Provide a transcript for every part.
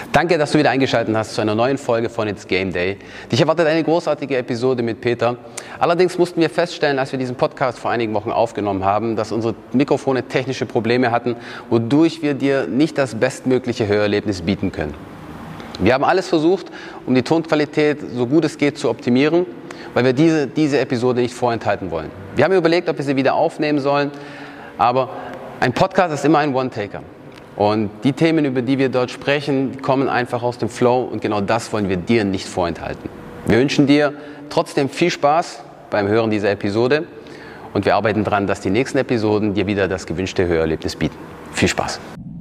Danke, dass du wieder eingeschaltet hast zu einer neuen Folge von It's Game Day. Dich erwartet eine großartige Episode mit Peter. Allerdings mussten wir feststellen, als wir diesen Podcast vor einigen Wochen aufgenommen haben, dass unsere Mikrofone technische Probleme hatten, wodurch wir dir nicht das bestmögliche Hörerlebnis bieten können. Wir haben alles versucht, um die Tonqualität so gut es geht zu optimieren, weil wir diese Episode nicht vorenthalten wollen. Wir haben überlegt, ob wir sie wieder aufnehmen sollen, aber ein Podcast ist immer ein One-Taker. Und die Themen, über die wir dort sprechen, kommen einfach aus dem Flow und genau das wollen wir dir nicht vorenthalten. Wir wünschen dir trotzdem viel Spaß beim Hören dieser Episode und wir arbeiten daran, dass die nächsten Episoden dir wieder das gewünschte Hörerlebnis bieten. Viel Spaß!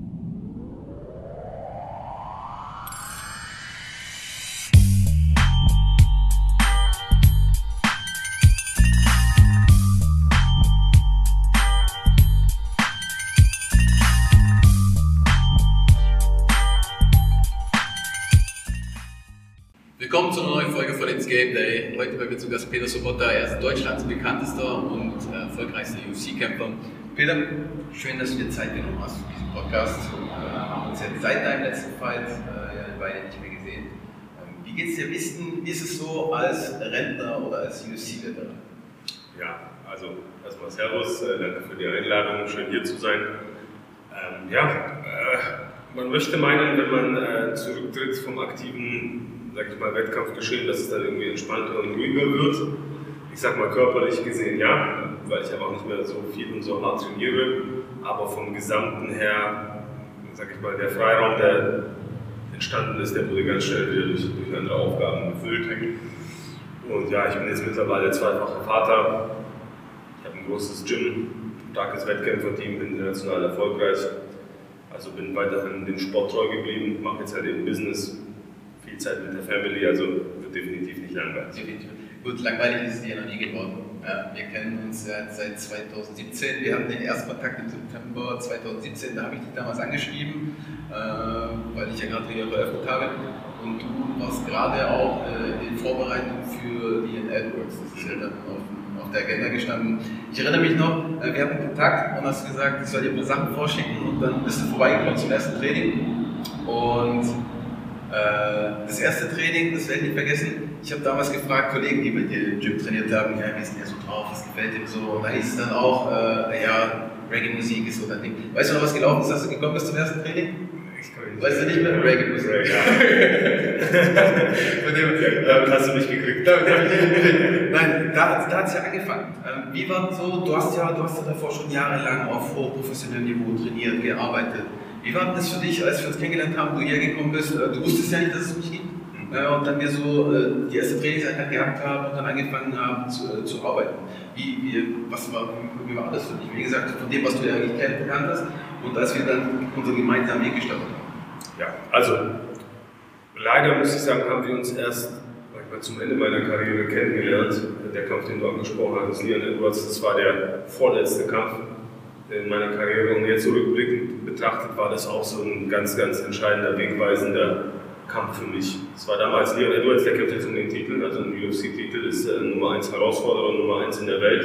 Willkommen zu einer neuen Folge von It's Game Day. Heute bei mir zu Gast Peter Sobotta. Er ist Deutschlands bekanntester und erfolgreichster UFC-Kämpfer. Peter, schön, dass du dir Zeit genommen hast für diesen Podcast. Wir haben uns jetzt seit deinem letzten Fight beide nicht mehr gesehen. Wie geht's dir? Wie ist es so als Rentner oder als UFC-Veteran? Ja, also erstmal Servus, danke für die Einladung, schön hier zu sein. Man möchte meinen, wenn man zurücktritt vom aktiven, sag ich mal, Wettkampfgeschehen, dass es dann irgendwie entspannter und ruhiger wird. Ich sag mal körperlich gesehen ja, weil ich einfach nicht mehr so viel und so hart trainiere, aber vom Gesamten her, sag ich mal, der Freiraum, der entstanden ist, der wurde ganz schnell wieder durch andere Aufgaben gefüllt. Und ja, ich bin jetzt mittlerweile zweifacher Vater, ich habe ein großes Gym, starkes Wettkämpferteam, bin international erfolgreich, also bin weiterhin dem Sport treu geblieben, mache jetzt halt eben Business, viel Zeit mit der Family, also wird definitiv nicht langweilig. Definitiv. Gut, langweilig ist es dir noch nie geworden. Ja, wir kennen uns seit 2017. Wir hatten den ersten Kontakt im September 2017. Da habe ich dich damals angeschrieben, weil ich ja gerade wieder eröffnet habe. Und du warst gerade auch in Vorbereitung für die Edwards. Das ist ja dann auf der Agenda gestanden. Ich erinnere mich noch, wir hatten Kontakt und hast gesagt, ich soll dir ein paar Sachen vorschicken und dann bist du vorbeigekommen zum ersten Training. Und das erste Training, das werde ich nicht vergessen, ich habe damals gefragt, Kollegen, die mit dir im Gym trainiert haben, ja, wie ist denn der so drauf, was gefällt ihm so? Und da hieß es dann auch, Reggae-Musik ist so dein Ding. Weißt du noch, was gelaufen ist, als du gekommen bist zum ersten Training? Weißt du nicht mehr? Reggae-Musik. Hast du mich gekriegt? Nein, da hat es ja angefangen. Wie war das so? Du hast ja davor schon jahrelang auf hochprofessionellem Niveau trainiert, gearbeitet. Wie war das für dich, als wir uns kennengelernt haben, du hierher gekommen bist? Du wusstest ja nicht, dass es mich gibt. Und dann wir so die erste Trainingseinheit gehabt haben und dann angefangen haben zu arbeiten. Wie war das für dich? Wie gesagt, von dem, was du ja eigentlich bekannt hast und als wir dann unseren gemeinsamen Weg gestartet haben. Ja, also leider muss ich sagen, haben wir uns erst zum Ende meiner Karriere kennengelernt. Der Kampf, den du angesprochen hast, Leon Edwards, das war der vorletzte Kampf in meiner Karriere und jetzt rückblickend betrachtet war das auch so ein ganz, ganz entscheidender, wegweisender Kampf für mich. Es war damals Leon Edwards, der kämpft jetzt um den Titel, also ein UFC-Titel, ist Nummer 1 Herausforderer, Nummer 1 in der Welt,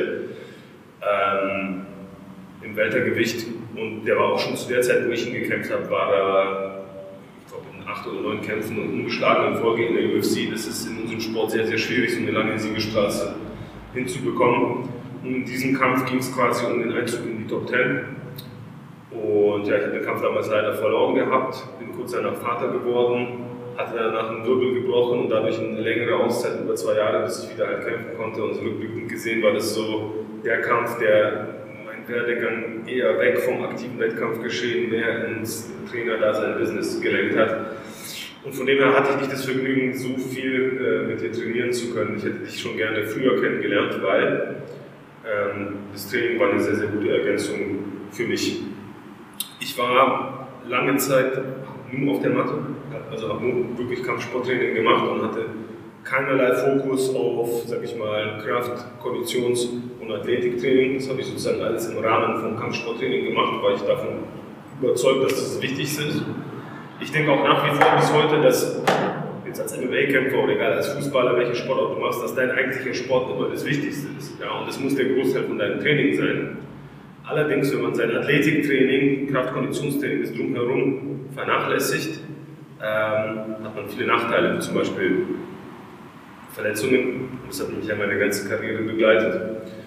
im Weltergewicht, und der war auch schon zu der Zeit, wo ich ihn gekämpft habe, war er, ich glaube, in 8 oder 9 Kämpfen und ungeschlagen in Folge in der UFC. Das ist in unserem Sport sehr, sehr schwierig, so eine lange Siegesstraße hinzubekommen. Und in diesem Kampf ging es quasi um den Einzug in die Top 10. Und ja, ich habe den Kampf damals leider verloren gehabt, bin kurz danach Vater geworden, hatte danach einen Wirbel gebrochen und dadurch eine längere Auszeit über 2 Jahre, bis ich wieder halt kämpfen konnte. Und so rückblickend gesehen war das so der Kampf, der mein Werdegang eher weg vom aktiven Wettkampfgeschehen, mehr ins Trainer-Dasein-Business gelenkt hat. Und von dem her hatte ich nicht das Vergnügen, so viel mit dir trainieren zu können. Ich hätte dich schon gerne früher kennengelernt, weil das Training war eine sehr, sehr gute Ergänzung für mich. Ich war lange Zeit nur auf der Matte, also habe nur wirklich Kampfsporttraining gemacht und hatte keinerlei Fokus auf, sag ich mal, Kraft-, Konditions- und Athletiktraining. Das habe ich sozusagen alles im Rahmen vom Kampfsporttraining gemacht, weil ich davon überzeugt, dass das Wichtigste ist. Ich denke auch nach wie vor bis heute, dass jetzt als MMA-Kämpfer oder egal als Fußballer, welchen Sportart du machst, dass dein eigentlicher Sport immer das Wichtigste ist. Ja, und das muss der Großteil von deinem Training sein. Allerdings, wenn man sein Athletiktraining, Kraft-, Konditionstraining, das Drumherum vernachlässigt, hat man viele Nachteile, wie zum Beispiel Verletzungen. Das hat mich ja meine ganze Karriere begleitet.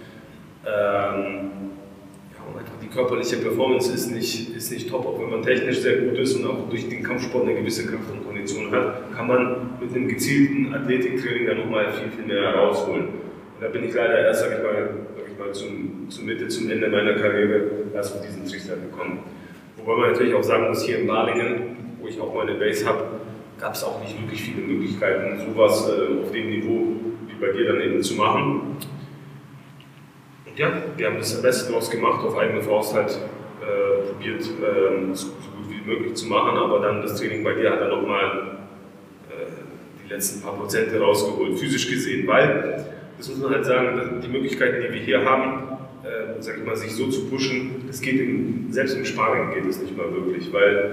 Und einfach die körperliche Performance ist nicht top, auch wenn man technisch sehr gut ist und auch durch den Kampfsport eine gewisse Kraft und Kondition hat, kann man mit einem gezielten Athletiktraining dann nochmal viel mehr herausholen. Und da bin ich leider erst, sag ich mal zum Ende meiner Karriere erst auf diesen Trichter gekommen. Wobei man natürlich auch sagen muss, hier in Balingen, wo ich auch meine Base habe, gab es auch nicht wirklich viele Möglichkeiten, sowas auf dem Niveau wie bei dir dann eben zu machen. Und ja, wir haben das am besten daraus gemacht, auf eigene Faust halt probiert, so gut wie möglich zu machen, aber dann das Training bei dir hat dann nochmal die letzten paar Prozente rausgeholt, physisch gesehen, weil, das muss man halt sagen, die Möglichkeiten, die wir hier haben, sag ich mal, sich so zu pushen, das geht selbst im Sparring geht es nicht mal wirklich, weil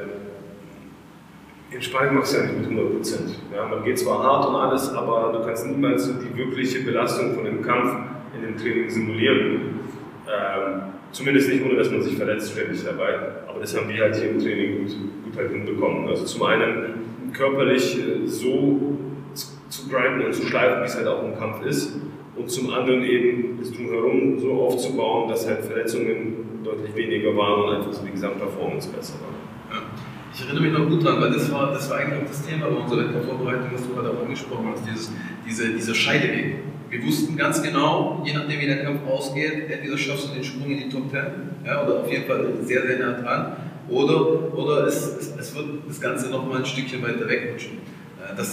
im Sparring machst du ja nicht mit 100%. Ja, man geht zwar hart und alles, aber du kannst niemals so die wirkliche Belastung von dem Kampf in dem Training simulieren. Zumindest nicht, ohne dass man sich verletzt ständig dabei. Aber das haben wir halt hier im Training gut halt hinbekommen. Also zum einen körperlich so zu grinden und zu schleifen, wie es halt auch im Kampf ist. Und zum anderen eben das Drumherum so aufzubauen, dass halt Verletzungen deutlich weniger waren und einfach so die Gesamtperformance besser war. Ja. Ich erinnere mich noch gut dran, weil das war eigentlich auch das Thema bei unserer Wettkampfvorbereitung, was du gerade auch angesprochen hast, dieser Scheideweg. Wir wussten ganz genau, je nachdem wie der Kampf ausgeht, entweder schaffst du den Sprung in die Top 10, ja, oder auf jeden Fall sehr, sehr nah dran, oder es wird das Ganze noch mal ein Stückchen weiter wegrutschen. Dass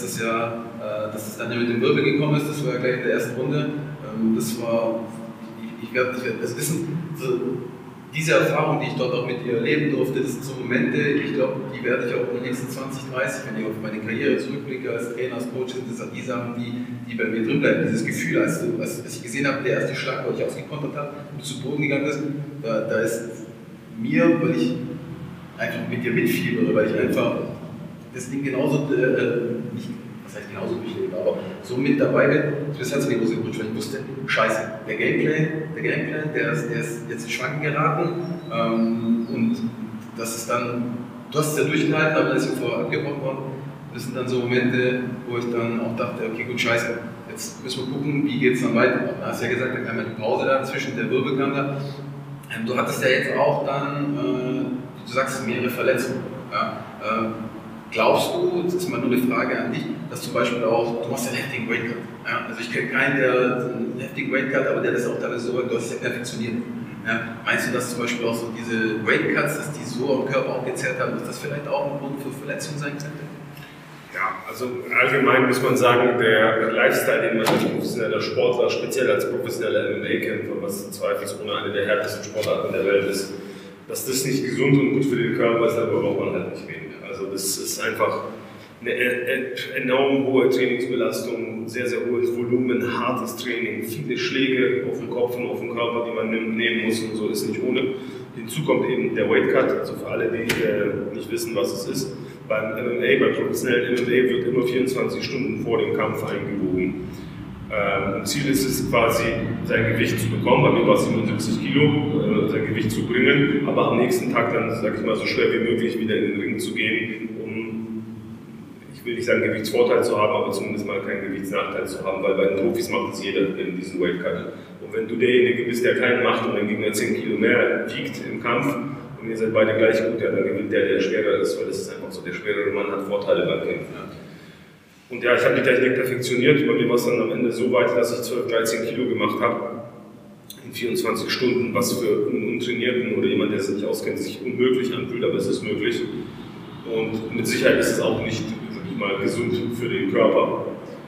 es dann ja mit dem Wirbel gekommen ist, das war ja gleich in der ersten Runde. Das war, ich werde das wissen, diese Erfahrung, die ich dort auch mit ihr erleben durfte, das sind so Momente, ich glaube, die werde ich auch in den nächsten 20, 30, wenn ich auf meine Karriere zurückblicke als Trainer, als Coach, das sind die Sachen, die bei mir drin bleiben. Dieses Gefühl, als ich gesehen habe, der erste Schlag, wo ich ausgekontert habe und zu Boden gegangen ist, da ist mir, weil ich einfach mit dir mitfiebere, weil ich einfach das Ding genauso, nicht, was heißt genauso durchlebe, aber so mit dabei bin, das hat so die Hose gerutscht, weil ich wusste, scheiße, der Gameplan, der ist jetzt in Schwanken geraten und das ist dann, du hast es ja durchgehalten, aber das ist ja vorher abgebrochen worden. Das sind dann so Momente, wo ich dann auch dachte, okay gut, scheiße, jetzt müssen wir gucken, wie geht es dann weiter. Du hast ja gesagt, da kam eine Pause dazwischen, der Wirbel kam da. Du hattest ja jetzt auch dann, du sagst, mehrere Verletzungen. Ja? Glaubst du, das ist mal nur eine Frage an dich, dass zum Beispiel auch, du machst ja einen heftigen Weightcut. Ja? Also ich kenne keinen, der einen heftigen Weightcut, aber der das auch teilweise so, du hast es ja perfektioniert. Ja? Meinst du, dass zum Beispiel auch so diese Weightcuts, dass die so am Körper auch gezerrt haben, dass das vielleicht auch ein Grund für Verletzungen sein könnte? Ja, also allgemein muss man sagen, der Lifestyle, den man als professioneller Sportler, speziell als professioneller MMA-Kämpfer, was zweifelsohne eine der härtesten Sportarten der Welt ist, dass das nicht gesund und gut für den Körper ist, darüber braucht man halt nicht reden. Also das ist einfach eine enorm hohe Trainingsbelastung, sehr, sehr hohes Volumen, hartes Training, viele Schläge auf den Kopf und auf den Körper, die man nehmen muss und so, ist nicht ohne. Hinzu kommt eben der Weight Cut, also für alle, die nicht wissen, was es ist. Beim MMA, beim professionellen MMA wird immer 24 Stunden vor dem Kampf eingewogen. Ziel ist es quasi, sein Gewicht zu bekommen, bei mir war es 77 Kilo, sein Gewicht zu bringen, aber am nächsten Tag dann, sag ich mal, so schwer wie möglich wieder in den Ring zu gehen, um, ich will nicht sagen Gewichtsvorteil zu haben, aber zumindest mal keinen Gewichtsnachteil zu haben, weil bei den Profis macht es jeder in diesen Weight Cut. Und wenn du derjenige bist, der keinen macht und dein Gegner 10 Kilo mehr wiegt im Kampf, und ihr seid beide gleich gut, ja, dann gewinnt der schwerer ist, weil das ist einfach so, der schwerere Mann hat Vorteile beim Kämpfen. Ja. Und ja, ich habe die Technik perfektioniert, bei mir war es dann am Ende so weit, dass ich 12, 13 Kilo gemacht habe in 24 Stunden, was für einen Untrainierten oder jemand, der es nicht auskennt, sich unmöglich anfühlt, aber es ist möglich. Und mit Sicherheit ist es auch nicht, sag ich mal, gesund für den Körper.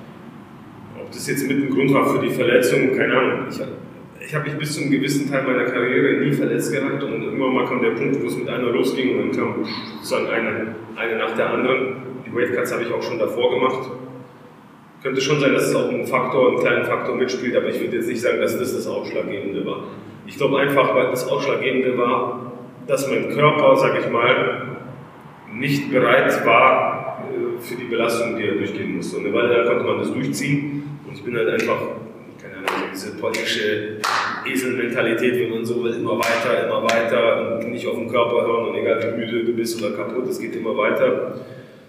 Ob das jetzt mit dem Grund war für die Verletzung, keine Ahnung. Ich habe mich bis zu einem gewissen Teil meiner Karriere nie verletzt gehabt und irgendwann mal kam der Punkt, wo es mit einer losging und dann kam sozusagen eine nach der anderen. Die Weightcuts habe ich auch schon davor gemacht. Könnte schon sein, dass es auch einen kleinen Faktor mitspielt, aber ich würde jetzt nicht sagen, dass das Ausschlaggebende war. Ich glaube einfach, weil das Ausschlaggebende war, dass mein Körper, sag ich mal, nicht bereit war für die Belastung, die er durchgehen musste. Und eine Weile lang konnte man das durchziehen und ich bin halt einfach, keine Ahnung, diese polnische Eselmentalität, wenn man so will, immer weiter und nicht auf den Körper hören und egal wie müde du bist oder kaputt, es geht immer weiter. Ja,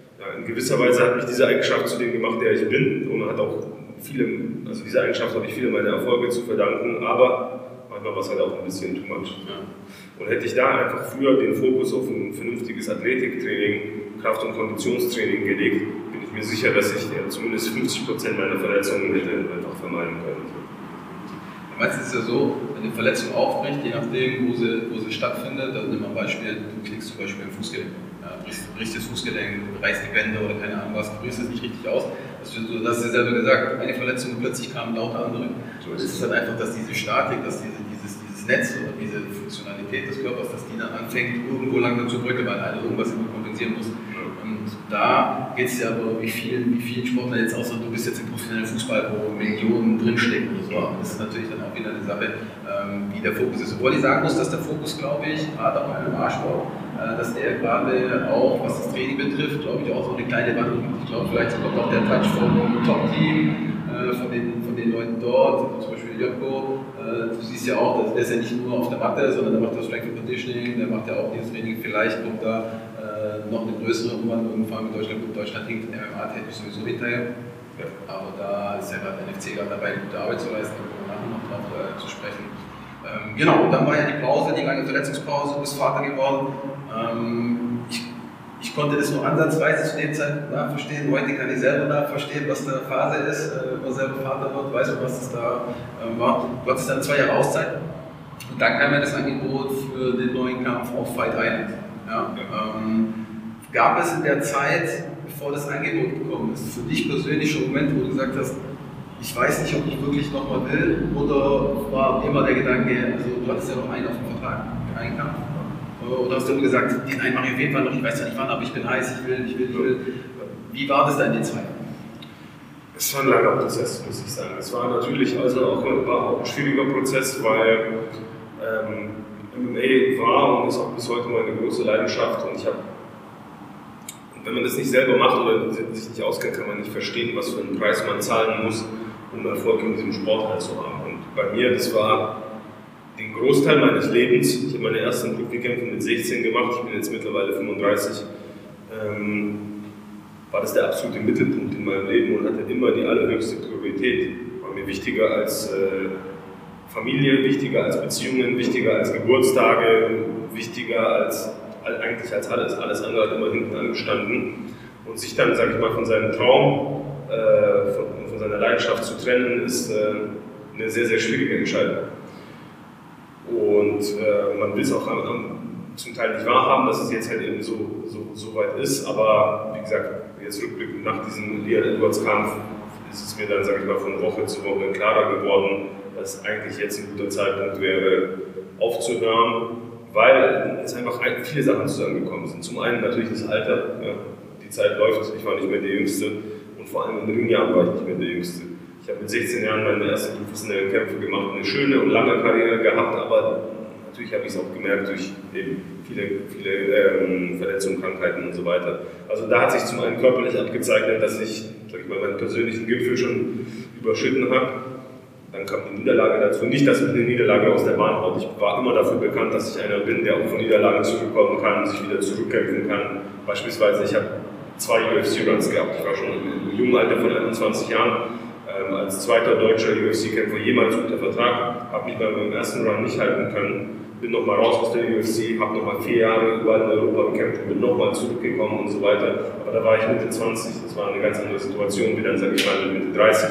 gewisser Weise hat mich diese Eigenschaft zu dem gemacht, der ich bin, und hat auch also diese Eigenschaft habe ich viele meiner Erfolge zu verdanken, aber manchmal war es halt auch ein bisschen too much. Ja. Und hätte ich da einfach früher den Fokus auf ein vernünftiges Athletiktraining, Kraft- und Konditionstraining gelegt, bin ich mir sicher, dass ich zumindest 50% meiner Verletzungen hätte einfach vermeiden können. Meistens ist es ja so, wenn eine Verletzung aufbricht, je nachdem, wo sie stattfindet, dann nimm mal ein Beispiel, du klickst zum Beispiel im Fußgelenk. Ja, brichst das Fußgelenk, reißt die Bänder oder keine Ahnung was, brichst es nicht richtig aus. Du hast ja selber gesagt, eine Verletzung und plötzlich kamen lauter andere. So, es ist halt einfach, dass diese Statik, dass dieses Netz oder diese Funktionalität des Körpers, dass die dann anfängt, irgendwo langsam zu bröckeln, weil einer irgendwas immer kompensieren muss. Und da geht es ja aber, wie vielen Sportlern jetzt außer du bist jetzt im professionellen Fußball, wo Millionen drinstecken oder so, aber das ist natürlich dann auch wieder eine Sache, wie der Fokus ist. Obwohl ich sagen muss, dass der Fokus, glaube ich, gerade auch im MMA-Sport, dass der gerade auch, was das Training betrifft, glaube ich, auch so eine kleine Wandlung macht. Ich glaube, vielleicht kommt auch der Touch vom Top-Team, von den Leuten dort, zum Beispiel Jotko. Du siehst ja auch, der ist ja nicht nur auf der Matte, sondern der macht das Strength and Conditioning, der macht ja auch dieses Training. Vielleicht kommt da noch eine größere Umwandlung, vor allem in Deutschland. Gut, Deutschland hinkt MMA-technisch sowieso hinterher. Ja. Aber da ist ja gerade der NFC gerade dabei, gute Arbeit zu leisten, da kommen wir nachher noch drauf zu sprechen. Genau, und dann war ja die Pause, die lange Verletzungspause, du bist Vater geworden. Ich konnte das nur ansatzweise zu dem Zeitpunkt nachverstehen. Heute kann ich selber nachverstehen, was da Phase ist, wenn man selber Vater wird, weiß man, was es da war. Du hattest dann 2 Jahre Auszeit und dann kam ja das Angebot für den neuen Kampf auf Fight Island. Ja. Gab es in der Zeit, bevor das Angebot gekommen ist, für dich persönlich schon Momente, wo du gesagt hast, ich weiß nicht, ob ich wirklich nochmal will, oder war immer der Gedanke, also du hattest ja noch einen auf dem Vertrag, einen Kampf, oder hast du immer gesagt, den einen mache ich auf jeden Fall noch, ich weiß ja nicht wann, aber ich bin heiß, ich will. Wie war das da in den 2 Jahren? Es war ein langer Prozess, muss ich sagen. Es war natürlich also auch ein schwieriger Prozess, weil MMA war und ist auch bis heute meine große Leidenschaft, und wenn man das nicht selber macht oder sich nicht auskennt, kann man nicht verstehen, was für einen Preis man zahlen muss, um Erfolg in diesem Sport halt zu haben. Und bei mir, das war den Großteil meines Lebens. Ich habe meine ersten Profikämpfe mit 16 gemacht, ich bin jetzt mittlerweile 35. War das der absolute Mittelpunkt in meinem Leben und hatte immer die allerhöchste Priorität. War mir wichtiger als Familie, wichtiger als Beziehungen, wichtiger als Geburtstage, wichtiger als eigentlich als alles andere hat immer hinten angestanden. Und sich dann, sag ich mal, von seinem Traum, von seiner Leidenschaft zu trennen, ist eine sehr, sehr schwierige Entscheidung. Und man will es auch zum Teil nicht wahrhaben, dass es jetzt halt eben so weit ist, aber wie gesagt, jetzt rückblickend nach diesem Leon Edwards-Kampf ist es mir dann, sag ich mal, von Woche zu Woche klarer geworden, dass eigentlich jetzt ein guter Zeitpunkt wäre, aufzuhören, weil es einfach viele Sachen zusammengekommen sind. Zum einen natürlich das Alter, ja, die Zeit läuft, ich war nicht mehr der Jüngste, und vor allem in den Ringjahren war ich nicht mehr der Jüngste. Ich habe mit 16 Jahren meine ersten professionellen Kämpfe gemacht, eine schöne und lange Karriere gehabt, aber natürlich habe ich es auch gemerkt durch eben viele Verletzungen, Krankheiten und so weiter. Also da hat sich zum einen körperlich abgezeichnet, dass ich, sag ich mal, meinen persönlichen Gipfel schon überschritten habe. Dann kam die Niederlage dazu. Nicht, dass mich eine Niederlage aus der Bahn haut. Ich war immer dafür bekannt, dass ich einer bin, der auch von Niederlagen zurückkommen kann, sich wieder zurückkämpfen kann. Beispielsweise, ich habe 2 UFC-Runs gehabt. Ich war schon im jungen Alter von 21 Jahren als zweiter deutscher UFC-Kämpfer jemals unter Vertrag. Habe mich bei meinem ersten Run nicht halten können. Bin nochmal raus aus der UFC, habe nochmal 4 Jahre überall in Europa gekämpft und bin nochmal zurückgekommen und so weiter. Aber da war ich Mitte 20. Das war eine ganz andere Situation, wie dann, sage ich mal, Mitte 30.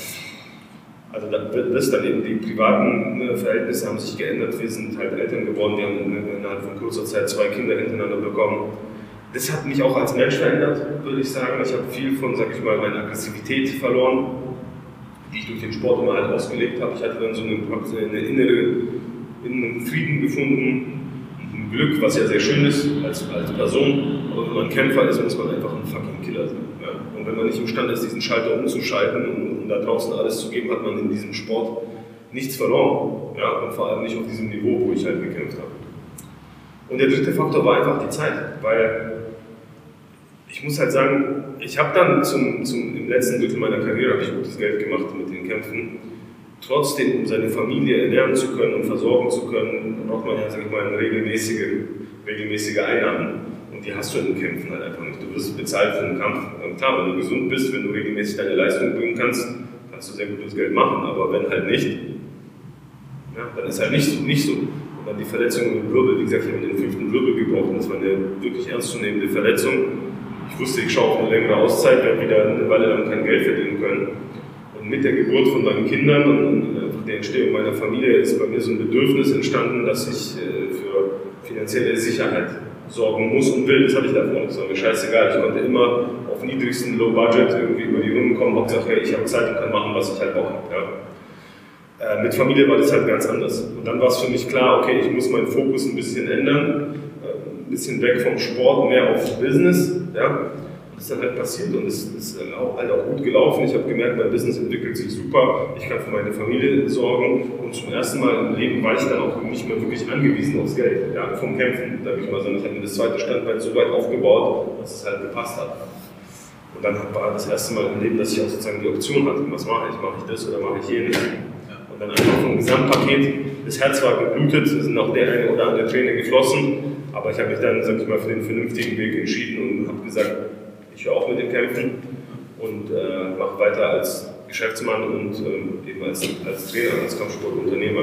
Also das dann eben, die privaten Verhältnisse haben sich geändert, wir sind halt Eltern geworden, wir haben innerhalb von kurzer Zeit 2 Kinder hintereinander bekommen. Das hat mich auch als Mensch verändert, würde ich sagen. Ich habe viel von, sag ich mal, meiner Aggressivität verloren, die ich durch den Sport immer halt ausgelebt habe. Ich hatte dann so eine inneren Frieden gefunden, ein Glück, was ja sehr schön ist als Person. Aber wenn man Kämpfer ist, muss man einfach ein fucking Killer sein. Ja? Und wenn man nicht imstande ist, diesen Schalter umzuschalten und da draußen alles zu geben, hat man in diesem Sport nichts verloren. Ja? Und vor allem nicht auf diesem Niveau, wo ich halt gekämpft habe. Und der dritte Faktor war einfach die Zeit, weil ich muss halt sagen, ich habe dann im letzten Drittel meiner Karriere habe ich gutes Geld gemacht mit den Kämpfen. Trotzdem, um seine Familie ernähren zu können und versorgen zu können, braucht man ja, sag ich mal, regelmäßige Einnahmen. Und die hast du in den Kämpfen halt einfach nicht. Du wirst bezahlt für einen Kampf. Klar, wenn du gesund bist, wenn du regelmäßig deine Leistung bringen kannst, kannst du sehr gutes Geld machen. Aber wenn halt nicht, ja, dann ist halt nicht so. Und dann die Verletzung im Wirbel, wie gesagt, ich habe den 5. Wirbel gebrochen. Das war eine wirklich ernstzunehmende Verletzung. Ich wusste, ich schaue auf eine längere Auszeit, werde wieder eine Weile lang kein Geld verdienen können. Und mit der Geburt von meinen Kindern und der Entstehung meiner Familie ist bei mir so ein Bedürfnis entstanden, dass ich für finanzielle Sicherheit sorgen muss und will. Das hatte ich davor nicht. Das war mir scheißegal. Ich konnte immer auf niedrigsten Low Budget irgendwie über die Runden kommen. Hauptsache, ich habe Zeit und kann machen, was ich halt Bock habe. Ja. Mit Familie war das halt ganz anders. Und dann war es für mich klar, okay, ich muss meinen Fokus ein bisschen ändern. Ein bisschen weg vom Sport, mehr aufs Business. Ja. Das ist dann halt passiert und es ist halt auch gut gelaufen. Ich habe gemerkt, mein Business entwickelt sich super. Ich kann für meine Familie sorgen und zum ersten Mal im Leben war ich dann auch nicht mehr wirklich angewiesen aufs Geld. Ja, vom Kämpfen, darf ich mal sagen. Ich habe mir das zweite Standbein so weit aufgebaut, dass es halt gepasst hat. Und dann war das erste Mal im Leben, dass ich auch sozusagen die Option hatte, was mache ich? Mache ich das oder mache ich jenes? Und dann einfach vom Gesamtpaket, das Herz war geblutet, es sind auch der eine oder andere Träne geflossen, aber ich habe mich dann, sag ich mal, für den vernünftigen Weg entschieden und habe gesagt, ich höre auf mit dem Kämpfen und mache weiter als Geschäftsmann und eben als Trainer, als Kampfsportunternehmer.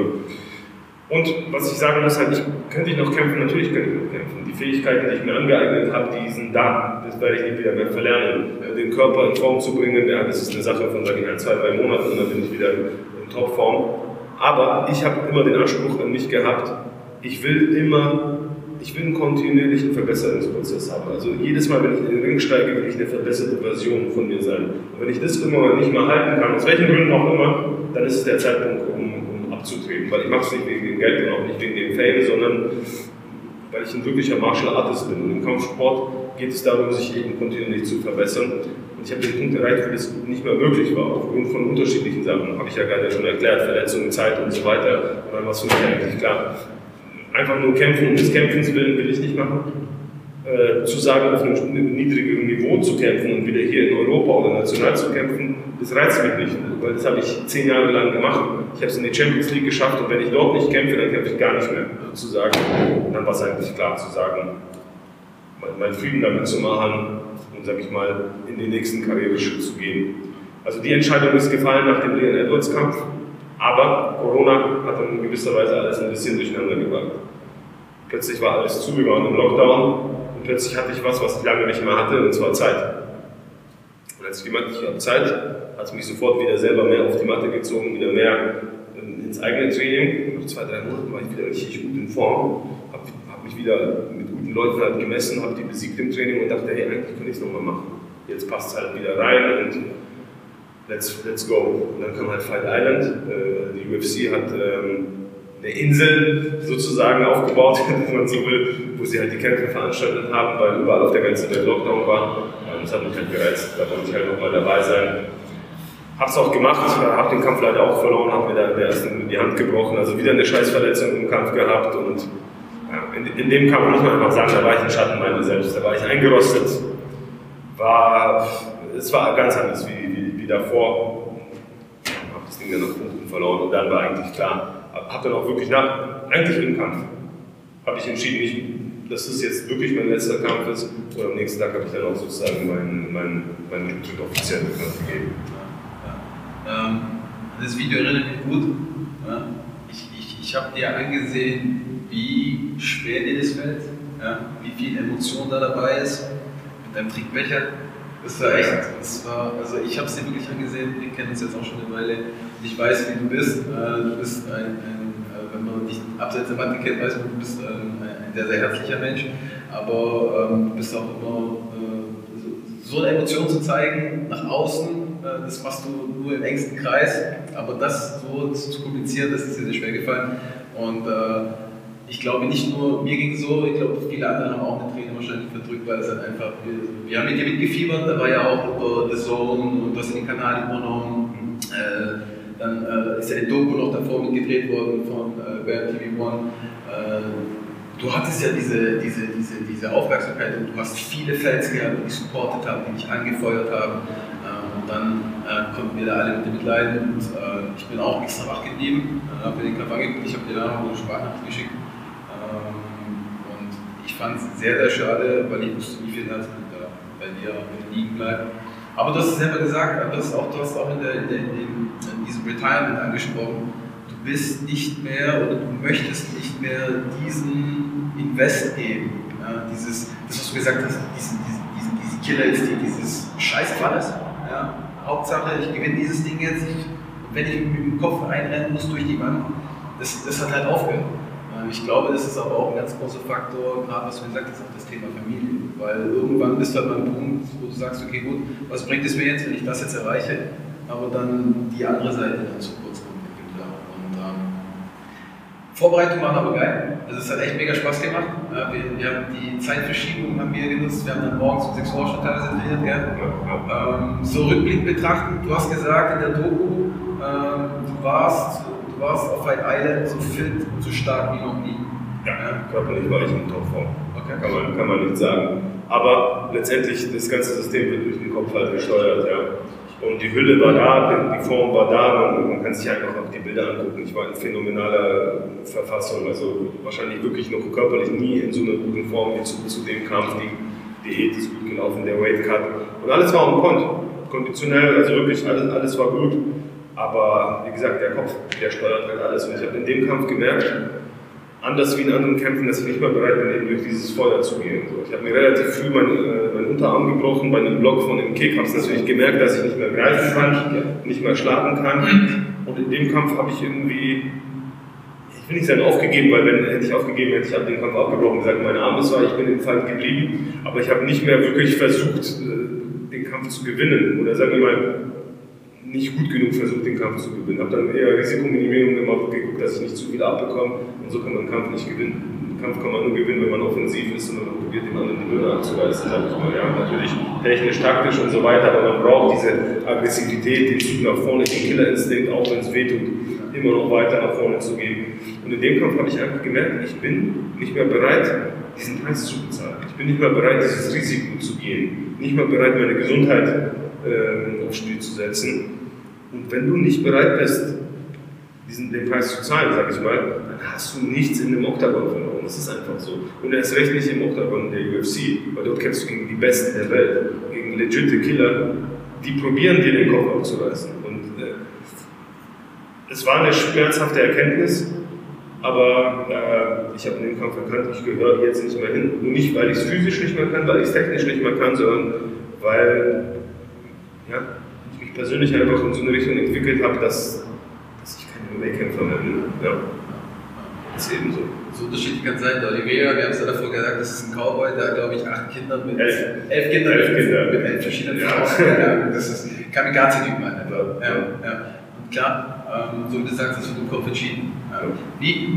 Und was ich sagen muss, halt, könnte ich noch kämpfen? Natürlich könnte ich noch kämpfen. Die Fähigkeiten, die ich mir angeeignet habe, die sind da. Das werde ich nicht wieder mehr verlernen. Den Körper in Form zu bringen, ja, das ist eine Sache von, sage ich mal, 2-3 Monaten und dann bin ich wieder in Topform. Aber ich habe immer den Anspruch an mich gehabt, ich will einen kontinuierlichen Verbesserungsprozess haben. Also jedes Mal, wenn ich in den Ring steige, will ich eine verbesserte Version von mir sein. Und wenn ich das irgendwann nicht mehr halten kann, aus welchen Gründen auch immer, dann ist es der Zeitpunkt, um abzutreten. Weil ich mache es nicht wegen dem Geld und auch nicht wegen dem Fame, sondern weil ich ein wirklicher Martial Artist bin. Und im Kampfsport geht es darum, sich eben kontinuierlich zu verbessern. Und ich habe den Punkt erreicht, wo das nicht mehr möglich war, aufgrund von unterschiedlichen Sachen. Habe ich ja gerade schon erklärt, Verletzungen, Zeit und so weiter. Und dann war es für mich eigentlich klar. Einfach nur kämpfen um des Kämpfens willen will ich nicht machen. Zu sagen, auf einem niedrigeren Niveau zu kämpfen und wieder hier in Europa oder national zu kämpfen, das reizt mich nicht, weil das habe ich 10 Jahre lang gemacht. Ich habe es in die Champions League geschafft und wenn ich dort nicht kämpfe, dann kämpfe ich gar nicht mehr, sozusagen. Und dann war es eigentlich klar zu sagen, meinen Frieden damit zu machen und, sage ich mal, in den nächsten Karriereschritt zu gehen. Also die Entscheidung ist gefallen nach dem Leon Edwards Kampf. Aber Corona hat dann in gewisser Weise alles ein bisschen durcheinander gebracht. Plötzlich war alles zu, wir waren im Lockdown und plötzlich hatte ich was ich lange nicht mehr hatte, und zwar Zeit. Und als ich gemeint habe, ich habe Zeit, hat es mich sofort wieder selber mehr auf die Matte gezogen, wieder mehr ins eigene Training. Und nach 2-3 Monaten war ich wieder richtig gut in Form, habe mich wieder mit guten Leuten halt gemessen, habe die besiegt im Training und dachte, hey, eigentlich könnte ich es nochmal machen. Jetzt passt es halt wieder rein und let's go. Und dann kam halt Fight Island. Die UFC hat eine Insel sozusagen aufgebaut, wenn man so will, wo sie halt die Kämpfe veranstaltet haben, weil überall auf der ganzen Welt Lockdown war. Das hat mich halt gereizt, da wollte ich halt nochmal dabei sein. Hab's auch gemacht, hab den Kampf leider auch verloren, hab mir da der ersten die Hand gebrochen, also wieder eine Scheißverletzung im Kampf gehabt und ja, in dem Kampf muss man einfach sagen, da war ich ein Schatten meiner selbst, da war ich eingerostet. Es war ganz anders wie davor. Hab das Ding dann nach Punkten verloren und dann war eigentlich klar, hab dann auch wirklich eigentlich im Kampf, habe ich entschieden, dass das jetzt wirklich mein letzter Kampf ist und am nächsten Tag habe ich dann auch sozusagen meinen Rücktritt offiziell bekannt gegeben. Das Video erinnert mich gut. Ja. Ich habe dir angesehen, wie schwer dir das fällt, ja, wie viel Emotion da dabei ist mit deinem Trinkbecher. Das war echt, also ich habe es dir wirklich angesehen, wir kennen uns jetzt auch schon eine Weile und ich weiß, wie du bist. Du bist wenn man dich abseits der Bande kennt, weiß man, du bist ein sehr, sehr herzlicher Mensch, aber du bist auch immer so eine Emotion zu zeigen nach außen, das machst du nur im engsten Kreis, aber das so zu kommunizieren, das ist dir sehr schwer gefallen. Und ich glaube nicht nur mir ging es so, ich glaube viele andere haben auch eine Träne wahrscheinlich verdrückt, weil es halt einfach, wir haben mit dir mitgefiebert, da war ja auch über The Zone und du hast den Kanal übernommen. Dann ist ja die Doku noch davor mitgedreht worden von TV One. Du hattest ja diese Aufmerksamkeit und du hast viele Fans gehabt, die dich supportet haben, die dich angefeuert haben. Und dann konnten wir da alle mit dir mitleiden und ich bin auch extra wach geblieben, habe mir den Kampf angeguckt, ich habe dir da noch eine Sprachnachricht geschickt. Und ich fand es sehr, sehr schade, weil ich wusste, wie viel da bei dir liegen bleibt. Aber du hast es selber gesagt, du hast auch in diesem Retirement angesprochen, du bist nicht mehr oder du möchtest nicht mehr diesen Invest geben. Ja, das, was du gesagt hast, diese Killer-Instinkt, dieses Scheiß auf alles. Ja, Hauptsache, ich gewinne dieses Ding jetzt. Und wenn ich mit dem Kopf einrennen muss durch die Wand, das hat halt aufgehört. Ich glaube, das ist aber auch ein ganz großer Faktor, gerade was du gesagt hast, auch das Thema Familie. Weil irgendwann bist du halt beim Punkt, wo du sagst, okay gut, was bringt es mir jetzt, wenn ich das jetzt erreiche, aber dann die andere Seite dann zu kurz kommt. Und Vorbereitung war aber geil. Also es hat echt mega Spaß gemacht. Wir haben die Zeitverschiebung haben wir genutzt, wir haben dann morgens um 6 Uhr schon teilweise trainiert. Gell? So rückblickend betrachtend, du hast gesagt in der Doku, du warst auf Fight Island so fit und so stark wie noch nie. Ja, körperlich war ich in Topform. Okay. Kann man nicht sagen. Aber letztendlich, das ganze System wird durch den Kopf halt gesteuert. Ja. Und die Hülle war da, die Form war da, man kann sich einfach auch die Bilder angucken. Ich war in phänomenaler Verfassung, also wahrscheinlich wirklich noch körperlich nie in so einer guten Form wie zu dem Kampf. Die Diät ist gut gelaufen, der Weight Cut und alles war on point. Konditionell, also wirklich alles war gut. Aber wie gesagt, der Kopf, der steuert halt alles. Und ich habe in dem Kampf gemerkt, anders wie in anderen Kämpfen, dass ich nicht mehr bereit bin, eben durch dieses Feuer zu gehen. So, ich habe mir relativ früh meinen Unterarm gebrochen bei einem Block von dem Kick, habe es natürlich gemerkt, dass ich nicht mehr greifen kann, nicht mehr schlagen kann. Und in dem Kampf habe ich irgendwie, ich will nicht sagen aufgegeben, weil hätte ich aufgegeben, hätte ich ab dem Kampf abgebrochen und gesagt, mein Arm ist war, ich bin im Fight geblieben. Aber ich habe nicht mehr wirklich versucht, den Kampf zu gewinnen. Oder sagen wir mal, nicht gut genug versucht, den Kampf zu gewinnen. Habe dann eher Risikominimierung gemacht und geguckt, dass ich nicht zu viel abbekomme. Und so kann man einen Kampf nicht gewinnen. Einen Kampf kann man nur gewinnen, wenn man offensiv ist und man probiert, den anderen die Löhne abzureißen. Sag ich mal. Ja, natürlich technisch, taktisch und so weiter, aber man braucht diese Aggressivität, den Zug nach vorne, den Killerinstinkt, auch wenn es wehtut, immer noch weiter nach vorne zu gehen. Und in dem Kampf habe ich einfach gemerkt, ich bin nicht mehr bereit, diesen Preis zu bezahlen. Ich bin nicht mehr bereit, dieses Risiko zu gehen. Nicht mehr bereit, meine Gesundheit aufs Spiel zu setzen. Und wenn du nicht bereit bist, den Preis zu zahlen, sag ich mal, dann hast du nichts in dem Oktagon verloren. Das ist einfach so. Und erst recht nicht im Oktagon der UFC, weil dort kämpfst du gegen die Besten der Welt, gegen legitime Killer, die probieren dir den Kopf abzureißen. Und es war eine schmerzhafte Erkenntnis, aber ich habe in dem Kampf erkannt, ich gehöre jetzt nicht mehr hin. Nur nicht, weil ich es physisch nicht mehr kann, weil ich es technisch nicht mehr kann, sondern weil ich mich persönlich einfach in so eine Richtung entwickelt habe, dass ich kein MMA-Kämpfer mehr bin. Ja. Das ist eben so. So unterschiedlich kann es sein. Der Oliveira, wir haben es ja davor gesagt, das ist ein Cowboy, der hat, glaube ich, 8 Kinder mit 11 Kinder mit 11 verschiedenen Frauen. Ja, das ist Kamikaze-Typ, meine ich. Und klar, so wie du sagst, das wird im Kopf entschieden. Wie,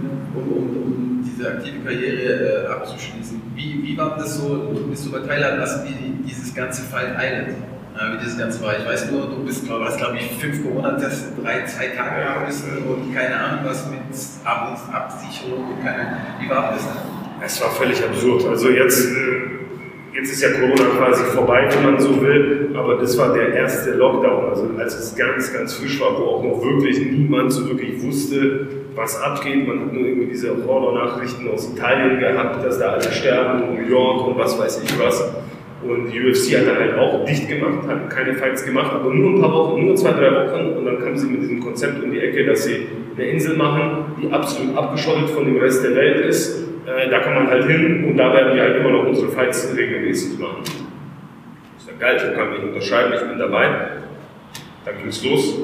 um diese aktive Karriere abzuschließen, wie war das so, bist du bei Thailand lassen, wie dieses ganze Fight Island? Wie das Ganze war. Ich weiß nur, du hast, glaube ich, 5 Corona-Tests in 2 Tagen müssen und keine Ahnung was mit Absicherung und wie war das? Es war völlig absurd. Also jetzt ist ja Corona quasi vorbei, wenn man so will, aber das war der erste Lockdown, also als es ganz, ganz frisch war, wo auch noch wirklich niemand so wirklich wusste, was abgeht. Man hat nur irgendwie diese Horror-Nachrichten aus Italien gehabt, dass da alle sterben, in New York und was weiß ich was. Und die UFC hat dann halt auch dicht gemacht, hat keine Fights gemacht, aber nur ein paar Wochen, nur 2-3 Wochen. Und dann kamen sie mit diesem Konzept um die Ecke, dass sie eine Insel machen, die absolut abgeschottet von dem Rest der Welt ist. Da kann man halt hin und da werden wir halt immer noch unsere Fights regelmäßig machen. Ist ja geil, ich kann mich unterschreiben, ich bin dabei. Dann ging es los.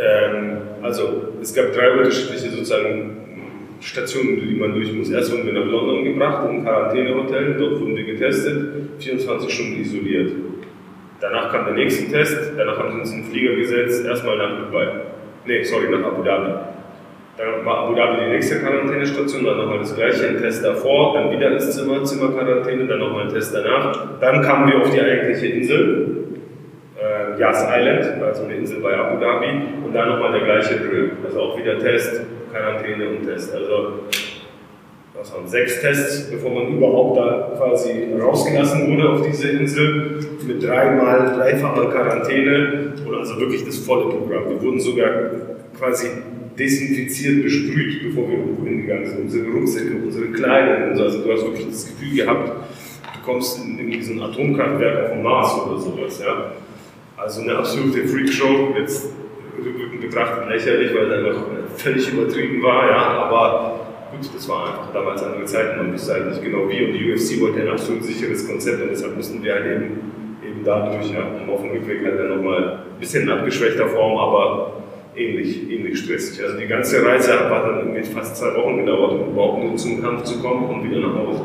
Also es gab 3 unterschiedliche sozusagen Stationen, die man durch muss. Erst wurden wir nach London gebracht, in ein Quarantänehotel, dort wurden wir getestet, 24 Stunden isoliert. Danach kam der nächste Test, danach haben sie uns in den Flieger gesetzt, erstmal nach nach Abu Dhabi. Dann war Abu Dhabi die nächste Quarantänestation, dann nochmal das gleiche, ein Test davor, dann wieder ins Zimmerquarantäne, dann nochmal ein Test danach. Dann kamen wir auf die eigentliche Insel, Yas Island, also eine Insel bei Abu Dhabi, und dann nochmal der gleiche Drill. Also auch wieder Test, Quarantäne und Test. Also das waren 6 Tests, bevor man überhaupt da quasi rausgelassen wurde auf diese Insel, mit 3-facher Quarantäne, oder also wirklich das volle Programm. Wir wurden sogar quasi desinfiziert, besprüht, bevor wir irgendwo hingegangen sind. Unsere Rucksäcke, unsere Kleidung und so. Also du hast wirklich das Gefühl gehabt, du kommst in irgendwie so ein Atomkraftwerk auf dem Mars oder sowas. Ja? Also eine absolute Freakshow, jetzt rückwirkend betrachtet lächerlich, weil es einfach völlig übertrieben war, ja, aber gut, das war einfach damals andere Zeiten, man wusste halt nicht genau wie und die UFC wollte ein absolut sicheres Konzept und deshalb mussten wir halt eben dadurch, ja, und auf dem Rückweg halt dann nochmal ein bisschen in abgeschwächter Form, aber ähnlich stressig. Also die ganze Reise hat dann irgendwie fast 2 Wochen gedauert, um überhaupt nur zum Kampf zu kommen und wieder nach Hause.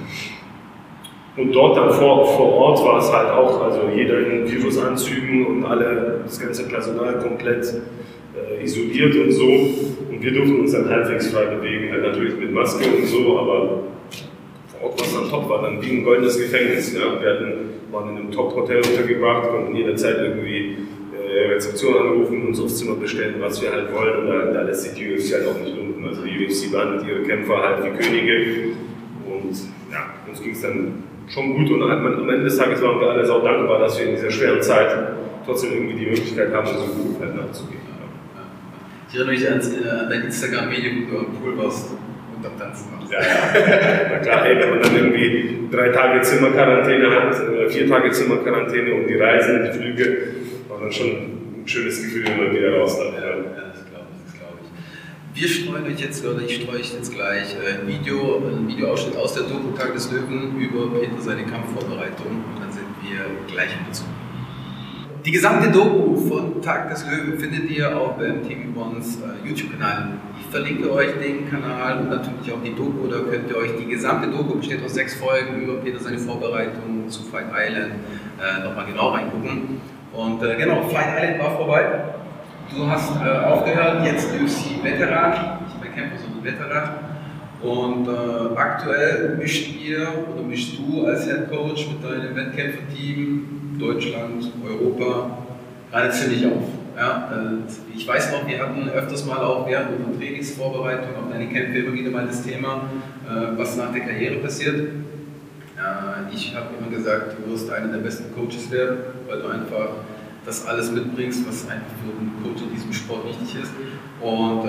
Und dort dann vor Ort war es halt auch, also jeder in Virusanzügen und das ganze Personal komplett isoliert und so. Und wir durften uns dann halbwegs frei bewegen, halt natürlich mit Maske und so, aber vor Ort, was dann top war, dann wie ein goldenes Gefängnis. Ja. Wir waren in einem Top-Hotel untergebracht, konnten jederzeit irgendwie Rezeption anrufen, uns aufs Zimmer bestellen, was wir halt wollen. Und da lässt sich die UFC halt auch nicht lumpen. Also die UFC behandelt ihre Kämpfer halt wie Könige. Und ja, uns ging es dann schon gut und am Ende des Tages waren wir alle sau dankbar, dass wir in dieser schweren Zeit trotzdem irgendwie die Möglichkeit haben, so gut halt nachzugehen. Ich erinnere mich an dein Instagram-Video, wo du am Pool warst und am Tanzen machst. Ja. Na klar, ey, wenn man dann irgendwie 3 Tage Zimmerquarantäne hat, 4 Tage Zimmerquarantäne und die Reisen, die Flüge, war dann schon ein schönes Gefühl, wenn man wieder raus darf. Ja, das glaube ich. Wir streuen euch jetzt, oder ich streue euch jetzt gleich ein Videoausschnitt aus der Doku Tag des Löwen über Peter seine Kampfvorbereitung und dann sind wir gleich wieder zurück. Die gesamte Doku von Tag des Löwen findet ihr auch beim TV1 YouTube-Kanal. Ich verlinke euch den Kanal und natürlich auch die Doku. Da könnt ihr euch die gesamte Doku, besteht aus 6 Folgen über Peter seine Vorbereitung zu Fight Island, nochmal genau reingucken. Und genau, Fight Island war vorbei. Du hast aufgehört, jetzt UFC-Veteran, nicht mehr Kämpfer, sondern Veteran. Und aktuell mischst du als Head Coach mit deinem Wettkämpferteam Deutschland, Europa gerade ziemlich auf. Ja, ich weiß noch, wir hatten öfters mal auch während unserer Trainingsvorbereitung auf deine Kämpfe immer wieder mal das Thema, was nach der Karriere passiert. Ich habe immer gesagt, du wirst einer der besten Coaches werden, weil du einfach das alles mitbringst, was einfach für einen Coach in diesem Sport wichtig ist. Und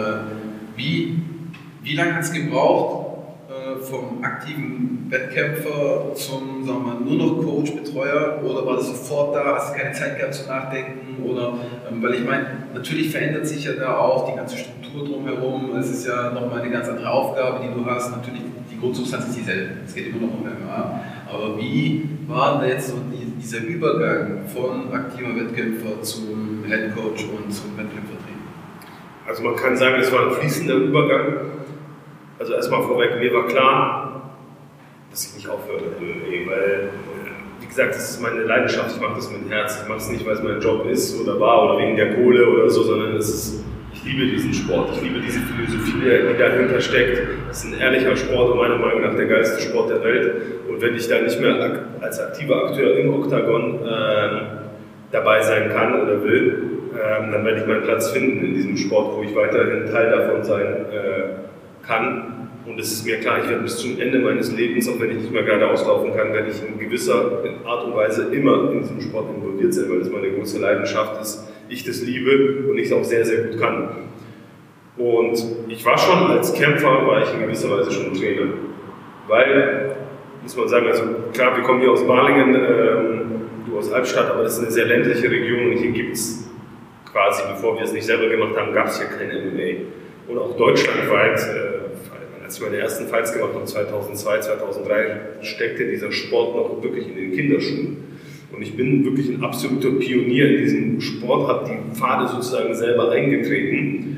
wie lange hat es gebraucht, vom aktiven Wettkämpfer zum, sagen wir mal, nur noch Coach, Betreuer, oder war das sofort da, hast du keine Zeit gehabt zu nachdenken, oder, weil ich meine, natürlich verändert sich ja da auch die ganze Struktur drumherum, es ist ja nochmal eine ganz andere Aufgabe, die du hast, natürlich die Grundsubstanz ist dieselbe, es geht immer noch um MMA, aber wie war da jetzt so dieser Übergang von aktiver Wettkämpfer zum Head Coach und zum Wettkämpfertraining? Also man kann sagen, es war ein fließender Übergang. Also erstmal vorweg, mir war klar, dass ich nicht aufhören will, weil, wie gesagt, das ist meine Leidenschaft, ich mache das mit Herz, ich mache es nicht, weil es mein Job ist oder war oder wegen der Kohle oder so, sondern ich liebe diesen Sport, ich liebe diese Philosophie, die dahinter steckt. Es ist ein ehrlicher Sport und meiner Meinung nach der geilste Sport der Welt. Und wenn ich da nicht mehr als aktiver Akteur im Oktagon dabei sein kann oder will, dann werde ich meinen Platz finden in diesem Sport, wo ich weiterhin Teil davon sein kann. Und es ist mir klar, ich werde bis zum Ende meines Lebens, auch wenn ich nicht mehr gerade auslaufen kann, werde ich in gewisser Art und Weise immer in diesem Sport involviert sein, weil das meine große Leidenschaft ist, ich das liebe und ich es auch sehr, sehr gut kann. Und ich war schon als Kämpfer, war ich in gewisser Weise schon Trainer. Weil, muss man sagen, also klar, wir kommen hier aus Balingen, du aus Albstadt, aber das ist eine sehr ländliche Region und hier gibt es quasi, bevor wir es nicht selber gemacht haben, gab es hier kein MMA. Und auch deutschlandweit, als ich meine ersten Fights gemacht habe, 2002, 2003, steckte dieser Sport noch wirklich in den Kinderschuhen. Und ich bin wirklich ein absoluter Pionier in diesem Sport, habe die Pfade sozusagen selber eingetreten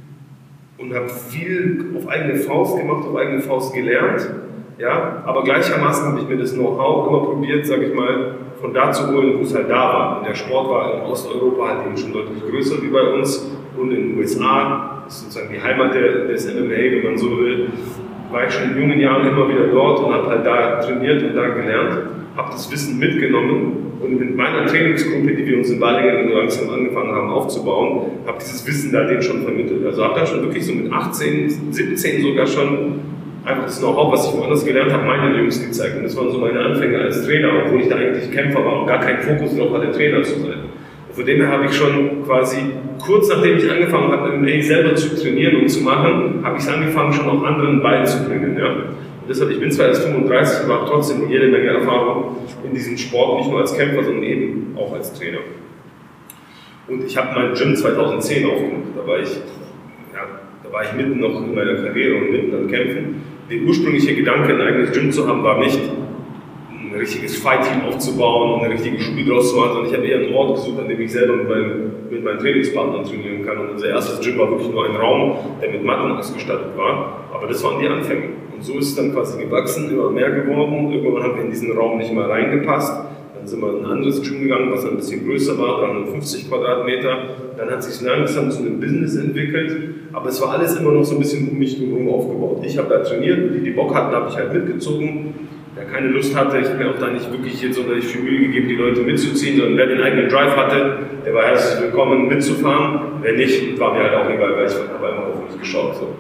und habe viel auf eigene Faust gemacht, auf eigene Faust gelernt. Ja, aber gleichermaßen habe ich mir das Know-how immer probiert, sage ich mal, von da zu holen, wo es halt da war. Und der Sport war in Osteuropa halt eben schon deutlich größer wie bei uns und in den USA. Das ist sozusagen die Heimat des MMA, wenn man so will, war ich schon in jungen Jahren immer wieder dort und habe halt da trainiert und da gelernt, habe das Wissen mitgenommen und mit meiner Trainingsgruppe, die wir uns in Balingen langsam angefangen haben aufzubauen, habe dieses Wissen da denen schon vermittelt. Also habe da schon wirklich so mit 18, 17 sogar schon einfach das Know-how, was ich woanders gelernt habe, meinen Jungs gezeigt. Und das waren so meine Anfänge als Trainer, obwohl ich da eigentlich Kämpfer war und gar keinen Fokus darauf hatte, Trainer zu sein. Von dem her habe ich schon quasi, kurz nachdem ich angefangen habe, MMA selber zu trainieren und zu machen, habe ich es angefangen, schon auch anderen beizubringen. Ja? Und deshalb, ich bin zwar erst 35, aber habe trotzdem jede Menge Erfahrung in diesem Sport, nicht nur als Kämpfer, sondern eben auch als Trainer. Und ich habe mein Gym 2010 aufgemacht, da war ich mitten noch in meiner Karriere und mitten am Kämpfen. Der ursprüngliche Gedanke, ein eigenes Gym zu haben, war nicht, ein richtiges Fight-Team aufzubauen und eine richtige Schule draus zu machen, sondern ich habe eher einen Ort gesucht, an dem ich selber mit meinen Trainingspartnern trainieren kann. Und unser erstes Gym war wirklich nur ein Raum, der mit Matten ausgestattet war, aber das waren die Anfänge. Und so ist es dann quasi gewachsen, immer mehr geworden. Irgendwann haben wir in diesen Raum nicht mehr reingepasst. Dann sind wir in ein anderes Gym gegangen, was ein bisschen größer war, 350 Quadratmeter. Dann hat sich langsam zu einem Business entwickelt, aber es war alles immer noch so ein bisschen um mich herum aufgebaut. Ich habe da trainiert, die Bock hatten, habe ich halt mitgezogen. Wer keine Lust hatte, ich habe mir auch da nicht wirklich jetzt sonderlich viel Mühe gegeben, die Leute mitzuziehen, sondern wer den eigenen Drive hatte, der war herzlich willkommen mitzufahren. Wer nicht, war mir halt auch egal, weil ich habe einfach auf mich geschaut. So.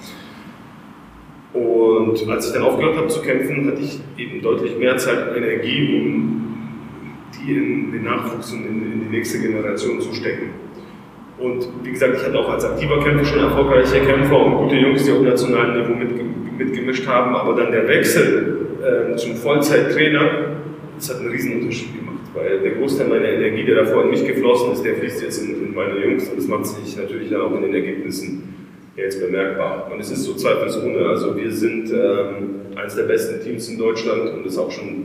Und als ich dann aufgehört habe zu kämpfen, hatte ich eben deutlich mehr Zeit und Energie, um die in den Nachwuchs und in die nächste Generation zu stecken. Und wie gesagt, ich hatte auch als aktiver Kämpfer schon erfolgreiche Kämpfer und gute Jungs, die auf nationalem Niveau mitgemischt haben, aber dann der Wechsel zum Vollzeittrainer, das hat einen riesen Unterschied gemacht, weil der Großteil meiner Energie, der davor in mich geflossen ist, der fließt jetzt in meine Jungs und das macht sich natürlich dann auch in den Ergebnissen jetzt bemerkbar. Und es ist so zweifelsohne, also wir sind eines der besten Teams in Deutschland und das auch schon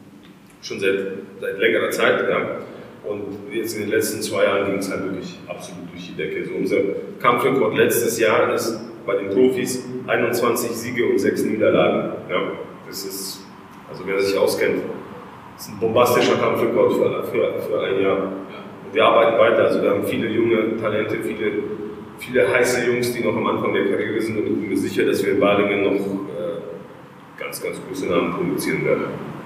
seit längerer Zeit. Ja. Und jetzt in den letzten 2 Jahren ging es halt wirklich absolut durch die Decke. So unser Kampfrekord letztes Jahr ist bei den Profis 21 Siege und 6 Niederlagen. Ja. Das ist, also wer sich auskennt, das ist ein bombastischer Kampfrekord für ein Jahr. Und wir arbeiten weiter, also wir haben viele junge Talente, viele heiße Jungs, die noch am Anfang der Karriere sind und ich bin mir sicher, dass wir in Balingen noch ganz, ganz große Namen produzieren werden.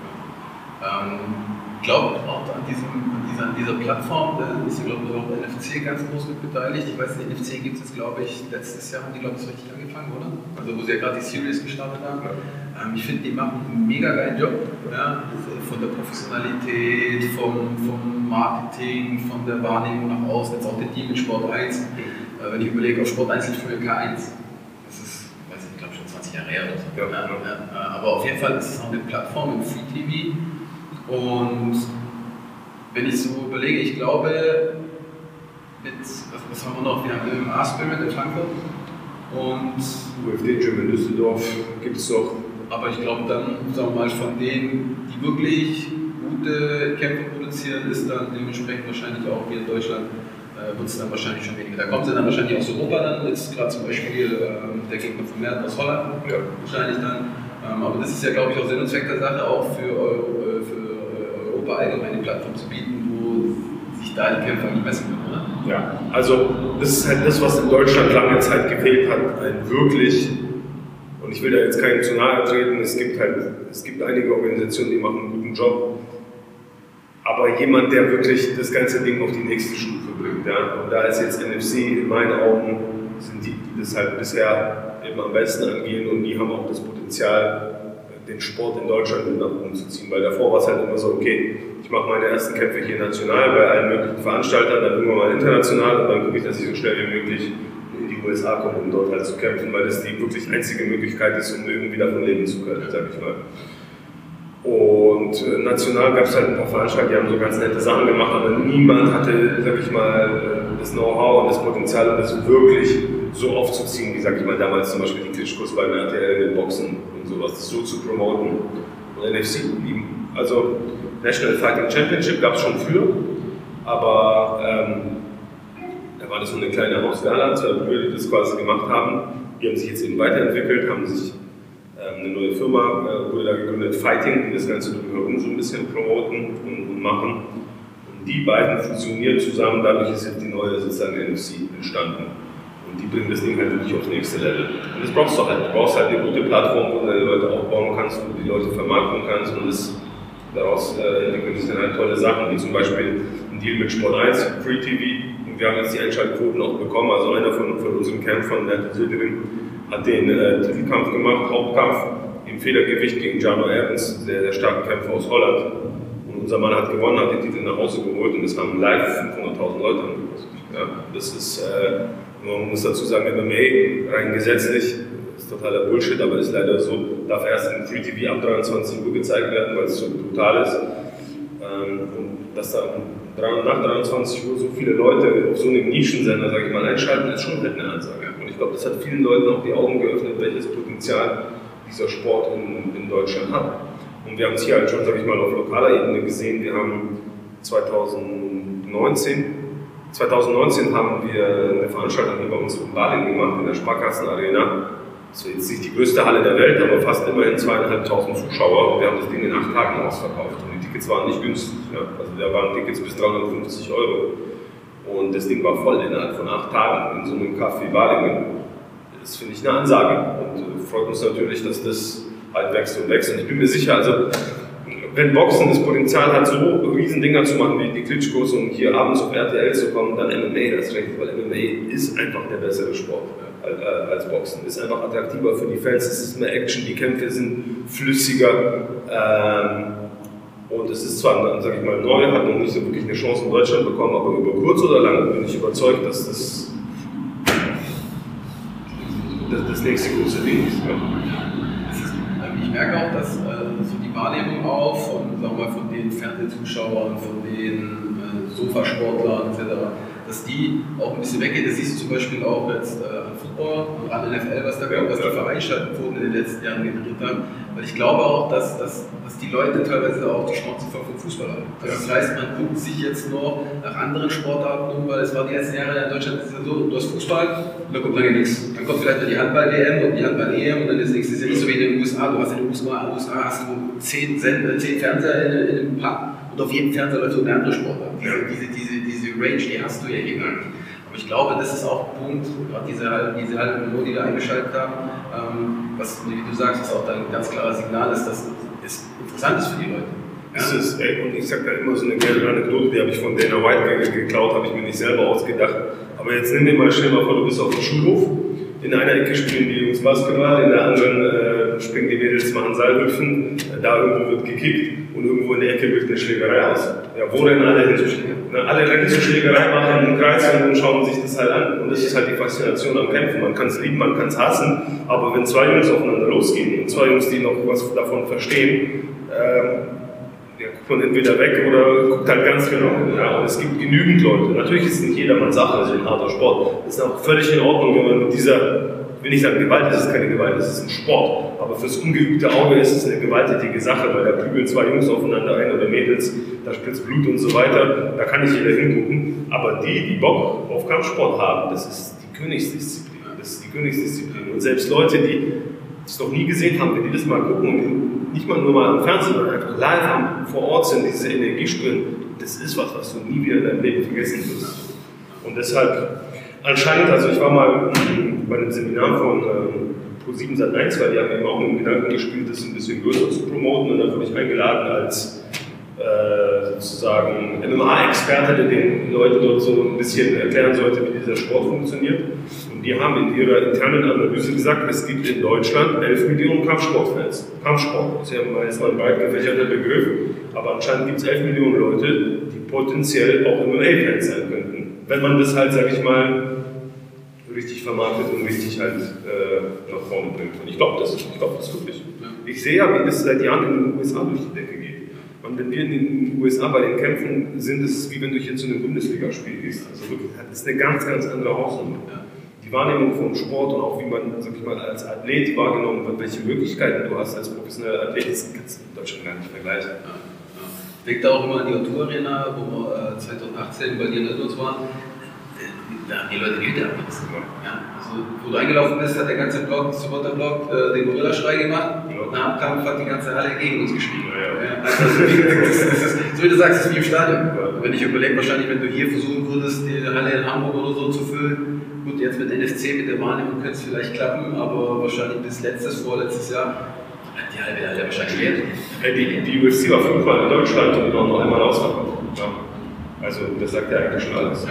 Ich glaube auch an dieser Plattform, da ist glaube ich auch NFC ganz groß mit beteiligt. Ich weiß, die NFC gibt es jetzt, glaube ich, letztes Jahr haben die, glaube ich, so richtig angefangen, oder? Also wo sie ja gerade die Series gestartet haben. Ich finde, die machen einen mega geilen Job. Ja? Von der Professionalität, vom Marketing, von der Wahrnehmung nach außen, jetzt auch der Team mit Sport 1. Wenn ich überlege, auf Sport 1 liegt für K1. Das ist, weiß ich glaube schon 20 Jahre her oder so. Ja. Aber auf jeden Fall ist es auch eine Plattform im Free TV. Und wenn ich so überlege, ich glaube, was haben wir noch? Wir haben MMA Spirit in Frankfurt und UFD-Gym in Düsseldorf gibt es noch. Aber ich glaube dann, sagen wir mal, von denen, die wirklich gute Kämpfe produzieren, ist dann dementsprechend wahrscheinlich auch hier in Deutschland, wird es dann wahrscheinlich schon weniger. Da kommt sie dann wahrscheinlich aus Europa dann, jetzt gerade zum Beispiel der Gegner von Merten aus Holland, wahrscheinlich dann. Aber das ist ja, glaube ich, auch Sinn und Zweck der Sache, auch für Europa allgemeine Plattform zu bieten, wo sich da die Kämpfer nicht messen können, oder? Ja, also das ist halt das, was in Deutschland lange Zeit gefehlt hat, ein wirklich, und ich will da jetzt keinen zu nahe treten, es gibt einige Organisationen, die machen einen guten Job, aber jemand, der wirklich das ganze Ding auf die nächste Stufe bringt, ja, und da ist jetzt NFC in meinen Augen, sind die das halt bisher eben am besten angehen und die haben auch das Potenzial, den Sport in Deutschland mit nach oben zu ziehen, weil davor war es halt immer so, okay, ich mache meine ersten Kämpfe hier national bei allen möglichen Veranstaltern, dann irgendwann mal international und dann gucke ich, dass ich so schnell wie möglich in die USA komme, um dort halt zu kämpfen, weil das die wirklich einzige Möglichkeit ist, um irgendwie davon leben zu können, sag ich mal. Und national gab es halt ein paar Veranstalter, die haben so ganz nette Sachen gemacht, aber niemand hatte, sag ich mal, das Know-how und das Potenzial, um das wirklich so aufzuziehen, wie, sag ich mal, damals zum Beispiel die Klitschkos beim RTL mit Boxen und sowas, so zu promoten. Und NFC lieben. Also National Fighting Championship gab es schon früher, aber da war das so eine kleine Hauswerner, 2 Brüder, die das quasi gemacht haben. Die haben sich jetzt eben weiterentwickelt, haben sich eine neue Firma wurde da gegründet, Fighting, die das Ganze drumherum so ein bisschen promoten und machen. Und die beiden fusionieren zusammen, dadurch ist jetzt die neue sozusagen NFC entstanden. Und die bringen das Ding halt wirklich aufs nächste Level. Und das brauchst du halt. Du brauchst halt eine gute Plattform, wo du deine Leute aufbauen kannst, wo du die Leute vermarkten kannst und daraus entwickeln sich dann halt tolle Sachen, wie zum Beispiel ein Deal mit Sport 1, Free TV. Und wir haben jetzt die Einschaltquoten auch bekommen. Also einer von unseren Kämpfern, der Söldering, hat den Titelkampf gemacht, Hauptkampf im Federgewicht gegen Jano Evans, der starke Kämpfer aus Holland. Und unser Mann hat gewonnen, hat den Titel nach Hause geholt und es haben live 500.000 Leute angeguckt. Ja, das ist, man muss dazu sagen, MMA rein gesetzlich ist totaler Bullshit, aber ist leider so, darf erst im Free TV ab 23 Uhr gezeigt werden, weil es so brutal ist. Und dass da nach 23 Uhr so viele Leute auf so einem Nischensender, sage ich mal, einschalten, ist schon halt eine Ansage. Und ich glaube, das hat vielen Leuten auch die Augen geöffnet, welches Potenzial dieser Sport in Deutschland hat. Und wir haben es hier halt schon, sage ich mal, auf lokaler Ebene gesehen. Wir haben 2019 haben wir eine Veranstaltung hier bei uns in Balingen gemacht, in der Sparkassenarena. Das war jetzt nicht die größte Halle der Welt, aber fast immerhin 2.500 Zuschauer. Und wir haben das Ding in 8 Tagen ausverkauft. Und die Tickets waren nicht günstig. Ja. Also da waren Tickets bis 350 €. Und das Ding war voll innerhalb von 8 Tagen in so einem Café Balingen. Das finde ich eine Ansage. Und freut uns natürlich, dass das halt wächst und wächst. Und ich bin mir sicher, also wenn Boxen das Potenzial hat, so Riesendinger zu machen wie die Klitschkos und hier abends auf RTL zu kommen, dann MMA, das recht, weil MMA ist einfach der bessere Sport als Boxen. Ist einfach attraktiver für die Fans, es ist mehr Action, die Kämpfe sind flüssiger. Und es ist zwar, sage ich mal, neu, hat noch nicht so wirklich eine Chance in Deutschland bekommen, aber über kurz oder lang bin ich überzeugt, dass das nächste große Ding ist. Ja. Ich merke auch, dass so die Wahrnehmung auch von den Fernsehzuschauern, von den Sofasportlern etc., dass die auch ein bisschen weggeht. Das siehst du zum Beispiel auch jetzt an Football und an NFL, was da kommt, was die Vereinsschaften in den letzten Jahren generiert haben. Weil ich glaube auch, dass die Leute teilweise auch die Schnauze voll vom Fußball haben. Das heißt, man guckt sich jetzt noch nach anderen Sportarten um, weil es war die letzten Jahre in Deutschland so, du hast Fußball und da kommt lange nichts. Dann kommt vielleicht noch die Handball-WM und die Handball-EM und dann das nächste ist ja nicht so wie in den USA. Du hast in den USA hast du 10 Fernseher in einem Pub und auf jedem Fernseher läuft so eine andere Sportart. Diese Range, die hast du ja hier gar nicht. Aber ich glaube, das ist auch ein Punkt, gerade diese halbe Million, die wir eingeschaltet haben, was, wie du sagst, ist auch ein ganz klares Signal ist, dass es interessant ist für die Leute. Ja? Das ist, und ich sage da immer so eine kleine Anekdote, die habe ich von Dana White geklaut, habe ich mir nicht selber ausgedacht. Aber jetzt nimm dir mal schnell mal vor, du bist auf dem Schulhof, in einer Ecke spielen die Jungs Basketball, in der anderen springen die Mädels, machen Seilhüpfen, da irgendwo wird gekickt und irgendwo in der Ecke wird eine Schlägerei aus. Ja, wo denn alle hin? Alle rennen zur Schlägerei, machen einen Kreis und schauen sich das halt an. Und das ist halt die Faszination am Kämpfen. Man kann es lieben, man kann es hassen, aber wenn 2 Jungs aufeinander losgehen und 2 Jungs, die noch was davon verstehen, ja, guckt man entweder weg oder guckt halt ganz genau. Ja, und es gibt genügend Leute. Natürlich ist es nicht jedermanns Sache, also ein harter Sport. Es ist auch völlig in Ordnung, wenn man mit dieser, ich will nicht sagen Gewalt, das ist keine Gewalt, das ist ein Sport. Aber fürs ungeübte Auge ist es eine gewalttätige Sache, weil da prügeln 2 Jungs aufeinander ein oder Mädels, da spritzt Blut und so weiter, da kann nicht jeder hingucken. Aber die Bock auf Kampfsport haben, das ist die Königsdisziplin. Das ist die Königsdisziplin. Und selbst Leute, die es noch nie gesehen haben, wenn die das mal gucken und nicht mal nur mal am Fernsehen, sondern einfach live vor Ort sind, diese Energie spüren, das ist was du nie wieder in deinem Leben vergessen wirst. Und deshalb, anscheinend, also ich war mal bei einem Seminar von Pro7 Sat.1, weil die haben eben auch mit dem Gedanken gespielt, das ein bisschen größer zu promoten, und dann wurde ich eingeladen als sozusagen MMA-Experte, der den Leuten dort so ein bisschen erklären sollte, wie dieser Sport funktioniert. Und die haben in ihrer internen Analyse gesagt, es gibt in Deutschland 11 Millionen Kampfsportfans. Kampfsport ist ja meistens ein breit gefächerter Begriff, aber anscheinend gibt es 11 Millionen Leute, die potenziell auch MMA-Fans sein könnten. Wenn man das halt, sag ich mal, richtig vermarktet und richtig halt nach vorne bringt. Und ich glaube das wirklich. Ich sehe ja, wie das seit Jahren in den USA durch die Decke geht. Und wenn wir in den USA bei den Kämpfen sind, ist es wie wenn du hier zu einem Bundesligaspiel gehst. Also wirklich, das ist eine ganz, ganz andere Hausnummer. Die Wahrnehmung vom Sport und auch wie man, sag ich mal, als Athlet wahrgenommen wird, welche Möglichkeiten du hast als professioneller Athlet, das kannst du in Deutschland gar nicht vergleichen. Denkt auch immer an die O2-Arena, wo wir 2018 bei dir in Nettos waren. Da haben die Leute die Hütte abgerissen. Ja. Also, wo du eingelaufen bist, hat der ganze Supporterblock den Gorilla-Schrei gemacht. Ja. Nach dem Kampf hat die ganze Halle gegen uns geschrieben. Ja. Also, so wie du sagst, es ist wie im Stadion. Wenn ich überlege, wahrscheinlich, wenn du hier versuchen würdest, die Halle in Hamburg oder so zu füllen, gut, jetzt mit NFC, mit der Wahrnehmung könnte es vielleicht klappen, aber wahrscheinlich bis vorletztes Jahr hat die Halle wahrscheinlich leer. Die UFC war 5-mal in Deutschland und noch einmal ausverkauft. Ja. Also, das sagt ja eigentlich schon alles.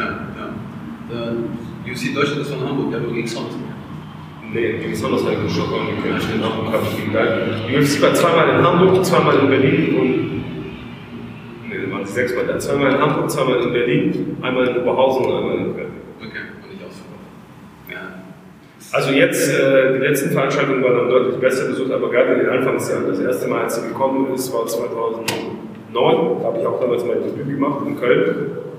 UFC Deutschland ist von Hamburg, ja, nur gegen Sonos. Nee, gegen Sonos habe ich in Stockholm gekämpft. In Hamburg habe ich gegen Geil. Die UFC war 2-mal in Hamburg, 2-mal in Berlin und sechsmal. Der hat zweimal in Hamburg, zweimal in Berlin, einmal in Oberhausen und einmal in Köln. Okay, und nicht ausverkauft. Ja. Also jetzt, die letzten Veranstaltungen waren dann deutlich besser besucht, aber gerade in den Anfangsjahren. Das erste Mal, als sie gekommen ist, war 2009. Da habe ich auch damals mein Debüt gemacht in Köln.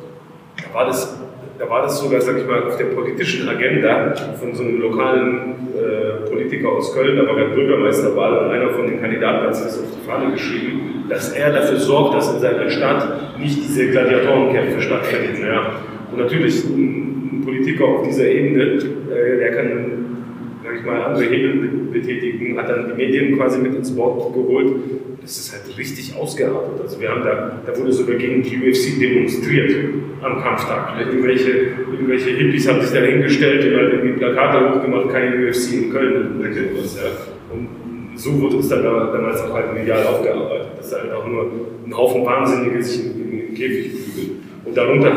Da war das sogar, sag ich mal, auf der politischen Agenda von so einem lokalen Politiker aus Köln, da war gerade Bürgermeisterwahl und einer von den Kandidaten hat sich das auf die Fahne geschrieben, dass er dafür sorgt, dass in seiner Stadt nicht diese Gladiatorenkämpfe stattfinden. Ja. Und natürlich, ein Politiker auf dieser Ebene, der kann, sag ich mal, andere Hebel betätigen, hat dann die Medien quasi mit ins Board geholt. Das ist halt richtig ausgeartet. Also wir haben da wurde sogar gegen die UFC demonstriert am Kampftag. Irgendwelche Hippies haben sich da hingestellt und halt irgendwie Plakate hochgemacht, keine UFC in Köln. Und so wurde es dann damals auch halt medial aufgearbeitet. Das ist halt auch nur ein Haufen Wahnsinnige sich in den Käfig prügeln. Und darunter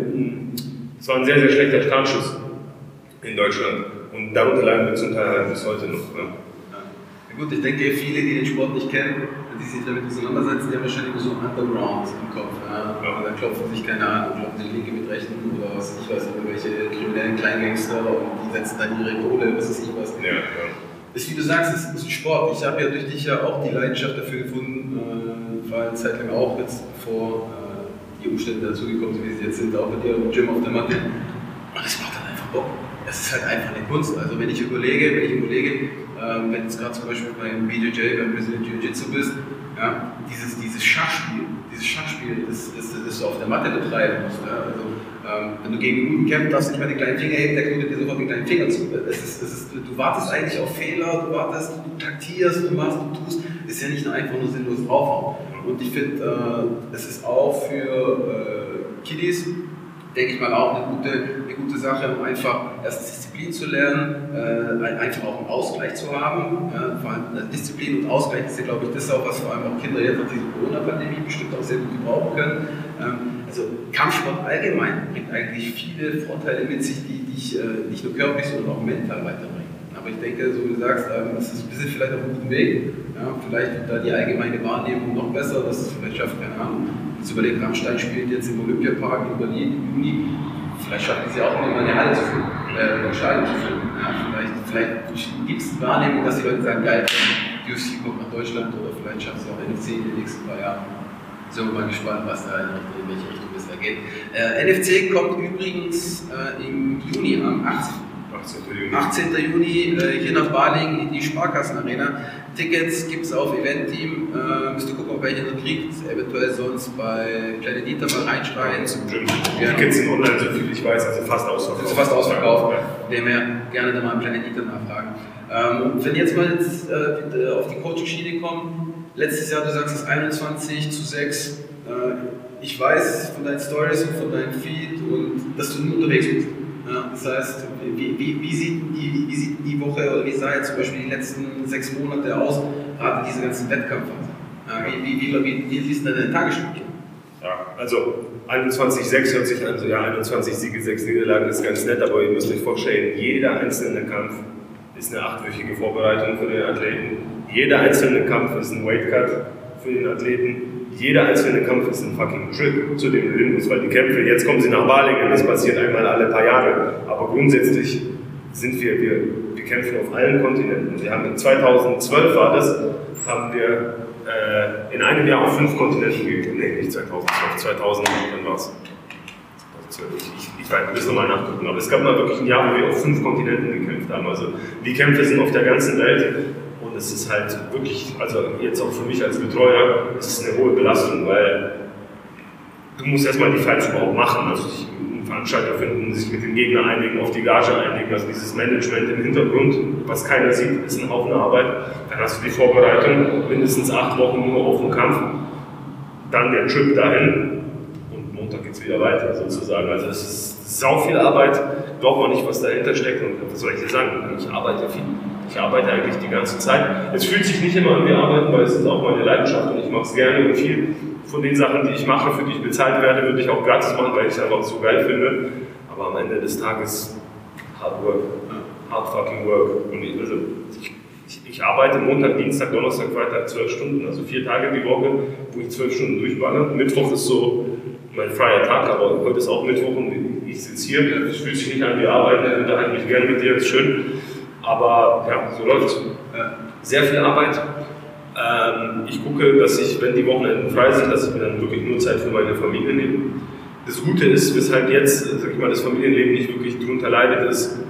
es war ein sehr, sehr schlechter Startschuss in Deutschland. Und darunter leiden wir zum Teil halt bis heute noch. Ja. Ja gut, ich denke, viele, die den Sport nicht kennen, die sich damit auseinandersetzen, die haben wahrscheinlich so Underground im Kopf. Ja. Ja. Da klopfen sich keine Ahnung, klopfen die Linke mit Rechten oder was ich weiß, irgendwelche kriminellen Kleingangster und die setzen dann ihre Kohle, was weiß ich was. Ja, ja. Ist, wie du sagst, es ist ein Sport. Ich habe ja durch dich ja auch die Leidenschaft dafür gefunden, war eine Zeit lang auch jetzt bevor die Umstände dazugekommen sind, wie sie jetzt sind, auch bei dir im Gym auf der Matte. Und es macht dann einfach Bock. Es ist halt einfach eine Kunst. Also wenn ich überlege, wenn du gerade zum Beispiel beim BJJ, beim Brazilian Jiu-Jitsu bist, ja, dieses Schachspiel, das du auf der Matte betreiben musst. Ja, also, wenn du gegen einen guten kämpfst, darfst du nicht mal den kleinen Finger heben, der knutet dir sofort den kleinen Finger zu. Du wartest eigentlich auf Fehler, du taktierst, du machst, du tust. Ist ja nicht nur einfach nur sinnlos draufhauen. Und ich finde, es ist auch für Kiddies, denke ich mal, auch eine gute Sache, um einfach erst Disziplin zu lernen, einfach auch einen Ausgleich zu haben. Vor allem Disziplin und Ausgleich ist ja, glaube ich, das auch, was vor allem auch Kinder jetzt nach dieser Corona-Pandemie bestimmt auch sehr gut gebrauchen können. Also Kampfsport allgemein bringt eigentlich viele Vorteile mit sich, die dich nicht nur körperlich, sondern auch mental weiterbringen. Aber ich denke, so wie du sagst, wir sind vielleicht auf einem guten Weg. Ja, vielleicht wird da die allgemeine Wahrnehmung noch besser, dass es vielleicht schafft, keine Ahnung. Jetzt überlegt, Rammstein spielt jetzt im Olympiapark in Berlin im Juni. Vielleicht schaffen die es ja auch immer eine Halle zu füllen, ein Stadion zu füllen. Ja, vielleicht gibt es eine Wahrnehmung, dass die Leute sagen, geil, die UFC kommt nach Deutschland oder vielleicht schafft es auch NFC in den nächsten paar Jahren. Sind wir mal gespannt, was da in welche Richtung es da geht. NFC kommt übrigens im Juni, am 18. Juni hier nach Balingen in die Sparkassenarena. Tickets gibt es auf Event-Team. Müsst ihr gucken, ob welche noch kriegt. Eventuell sonst bei Planet Eater mal reinschreien. Ja. Tickets sind online, so viel ich weiß, also fast ausverkauft. Also fast ausverkauft. Dem her gerne dann mal Planet Eater nachfragen. Und wenn jetzt mal auf die Coaching-Schiene kommen, letztes Jahr, du sagst es 21:6. Ich weiß von deinen Stories und von deinem Feed und dass du nur unterwegs bist. Ja, das heißt, wie sieht die Woche oder wie sah jetzt zum Beispiel die letzten 6 Monate aus, gerade diese ganzen Wettkämpfe? Ja, wie siehst du deine Tagesstruktur? Ja, also 21:6 hört sich an, so ja, 21 Siege, 6 Niederlagen ist ganz nett, aber ihr müsst euch vorstellen, jeder einzelne Kampf ist eine 8-wöchige Vorbereitung für den Athleten. Jeder einzelne Kampf ist ein Weightcut für den Athleten. Jeder einzelne Kampf ist ein fucking Trip zu dem Hin muss, weil die Kämpfe, jetzt kommen sie nach Balingen, das passiert einmal alle paar Jahre. Aber grundsätzlich sind wir kämpfen auf allen Kontinenten. Wir haben 2012 war das, haben wir in einem Jahr auf 5 Kontinenten geübt. Nee, nicht 2012, 2000, wann war es? Ich weiß, wir müssen nochmal nachgucken, aber es gab mal wirklich ein Jahr, wo wir auf 5 Kontinenten gekämpft haben. Also die Kämpfe sind auf der ganzen Welt. Und es ist halt wirklich, also jetzt auch für mich als Betreuer, es ist eine hohe Belastung, weil du musst erstmal die Fights überhaupt machen. Also einen Veranstalter finden, sich mit dem Gegner einigen, auf die Gage einigen. Also dieses Management im Hintergrund, was keiner sieht, ist ein Haufen Arbeit. Dann hast du die Vorbereitung, mindestens 8 Wochen nur auf den Kampf. Dann der Trip dahin und Montag geht es wieder weiter sozusagen. Also es ist sau viel Arbeit, glaubt man nicht, was dahinter steckt. Und was soll ich dir sagen? Ich arbeite viel. Ich arbeite eigentlich die ganze Zeit. Es fühlt sich nicht immer an wie Arbeiten, weil es ist auch meine Leidenschaft und ich mache es gerne und viel von den Sachen, die ich mache, für die ich bezahlt werde, würde ich auch gratis machen, weil ich es einfach so geil finde. Aber am Ende des Tages hard work, hard fucking work. Und Ich arbeite Montag, Dienstag, Donnerstag, Freitag 12 Stunden, also 4 Tage die Woche, wo ich 12 Stunden durchballer. Mittwoch ist so mein freier Tag, aber heute ist auch Mittwoch und ich sitze hier. Es fühlt sich nicht an wie Arbeit, ich unterhalte mich gerne mit dir, ist schön. Aber ja, so läuft es. Sehr viel Arbeit. Ich gucke, dass ich, wenn die Wochenenden frei sind, dass ich mir dann wirklich nur Zeit für meine Familie nehme. Das Gute ist, weshalb jetzt, sag ich mal, das Familienleben nicht wirklich drunter leidet, ist,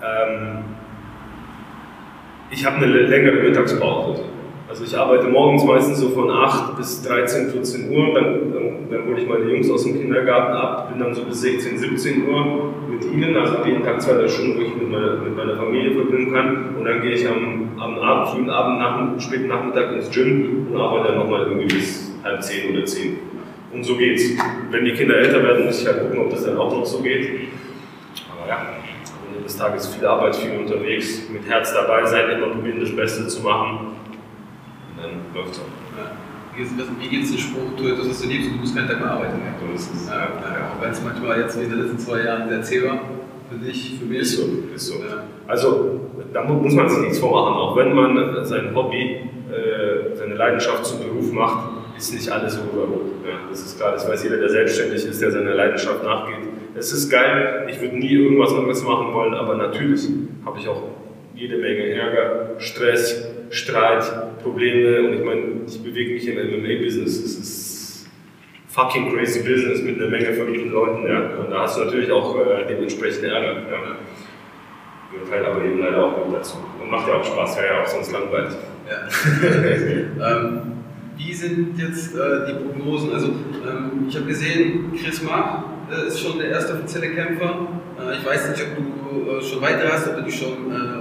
ich habe eine längere Mittagspause. Also ich arbeite morgens meistens so von 8 bis 13, 14 Uhr, dann hole ich meine Jungs aus dem Kindergarten ab, bin dann so bis 16, 17 Uhr mit ihnen, also jeden Tag 2, 3 Stunden, wo ich mit meiner Familie verbringen kann, und dann gehe ich am frühen Abend, späten Nachmittag ins Gym und arbeite dann nochmal irgendwie bis halb 10 oder 10. Und so geht's. Wenn die Kinder älter werden, muss ich halt gucken, ob das dann auch noch so geht. Aber ja, am Ende des Tages viel Arbeit, viel unterwegs, mit Herz dabei sein, immer probieren, das Beste zu machen. Und dann läuft's auch. Ja. Wie geht's den Spruch, du hast du liebst und du musst keinen Tag mehr arbeiten. Ja, so ist es. Ja, auch wenn es manchmal jetzt in den letzten 2 Jahren sehr zäh war, für dich, für mich. Ist so. Ja. Also, da muss man sich nichts vormachen. Auch wenn man sein Hobby, seine Leidenschaft zum Beruf macht, ist nicht alles so rot. Ja, das ist klar, das weiß jeder, der selbstständig ist, der seiner Leidenschaft nachgeht. Es ist geil, ich würde nie irgendwas anderes machen wollen, aber natürlich habe ich auch jede Menge Ärger, Stress, Streit, Probleme, und ich meine, ich bewege mich im MMA-Business. Es ist fucking crazy Business mit einer Menge verrückten Leuten, ja. Und da hast du natürlich auch dementsprechend Ärger. Ja. Gehört halt aber eben leider auch mit dazu. Und macht ja auch Spaß, wäre ja auch sonst langweilig. Ja. Wie sind jetzt die Prognosen? Also ich habe gesehen, Chris Mark ist schon der erste offizielle Kämpfer. Ich weiß nicht, ob du schon weiter hast, ob du dich schon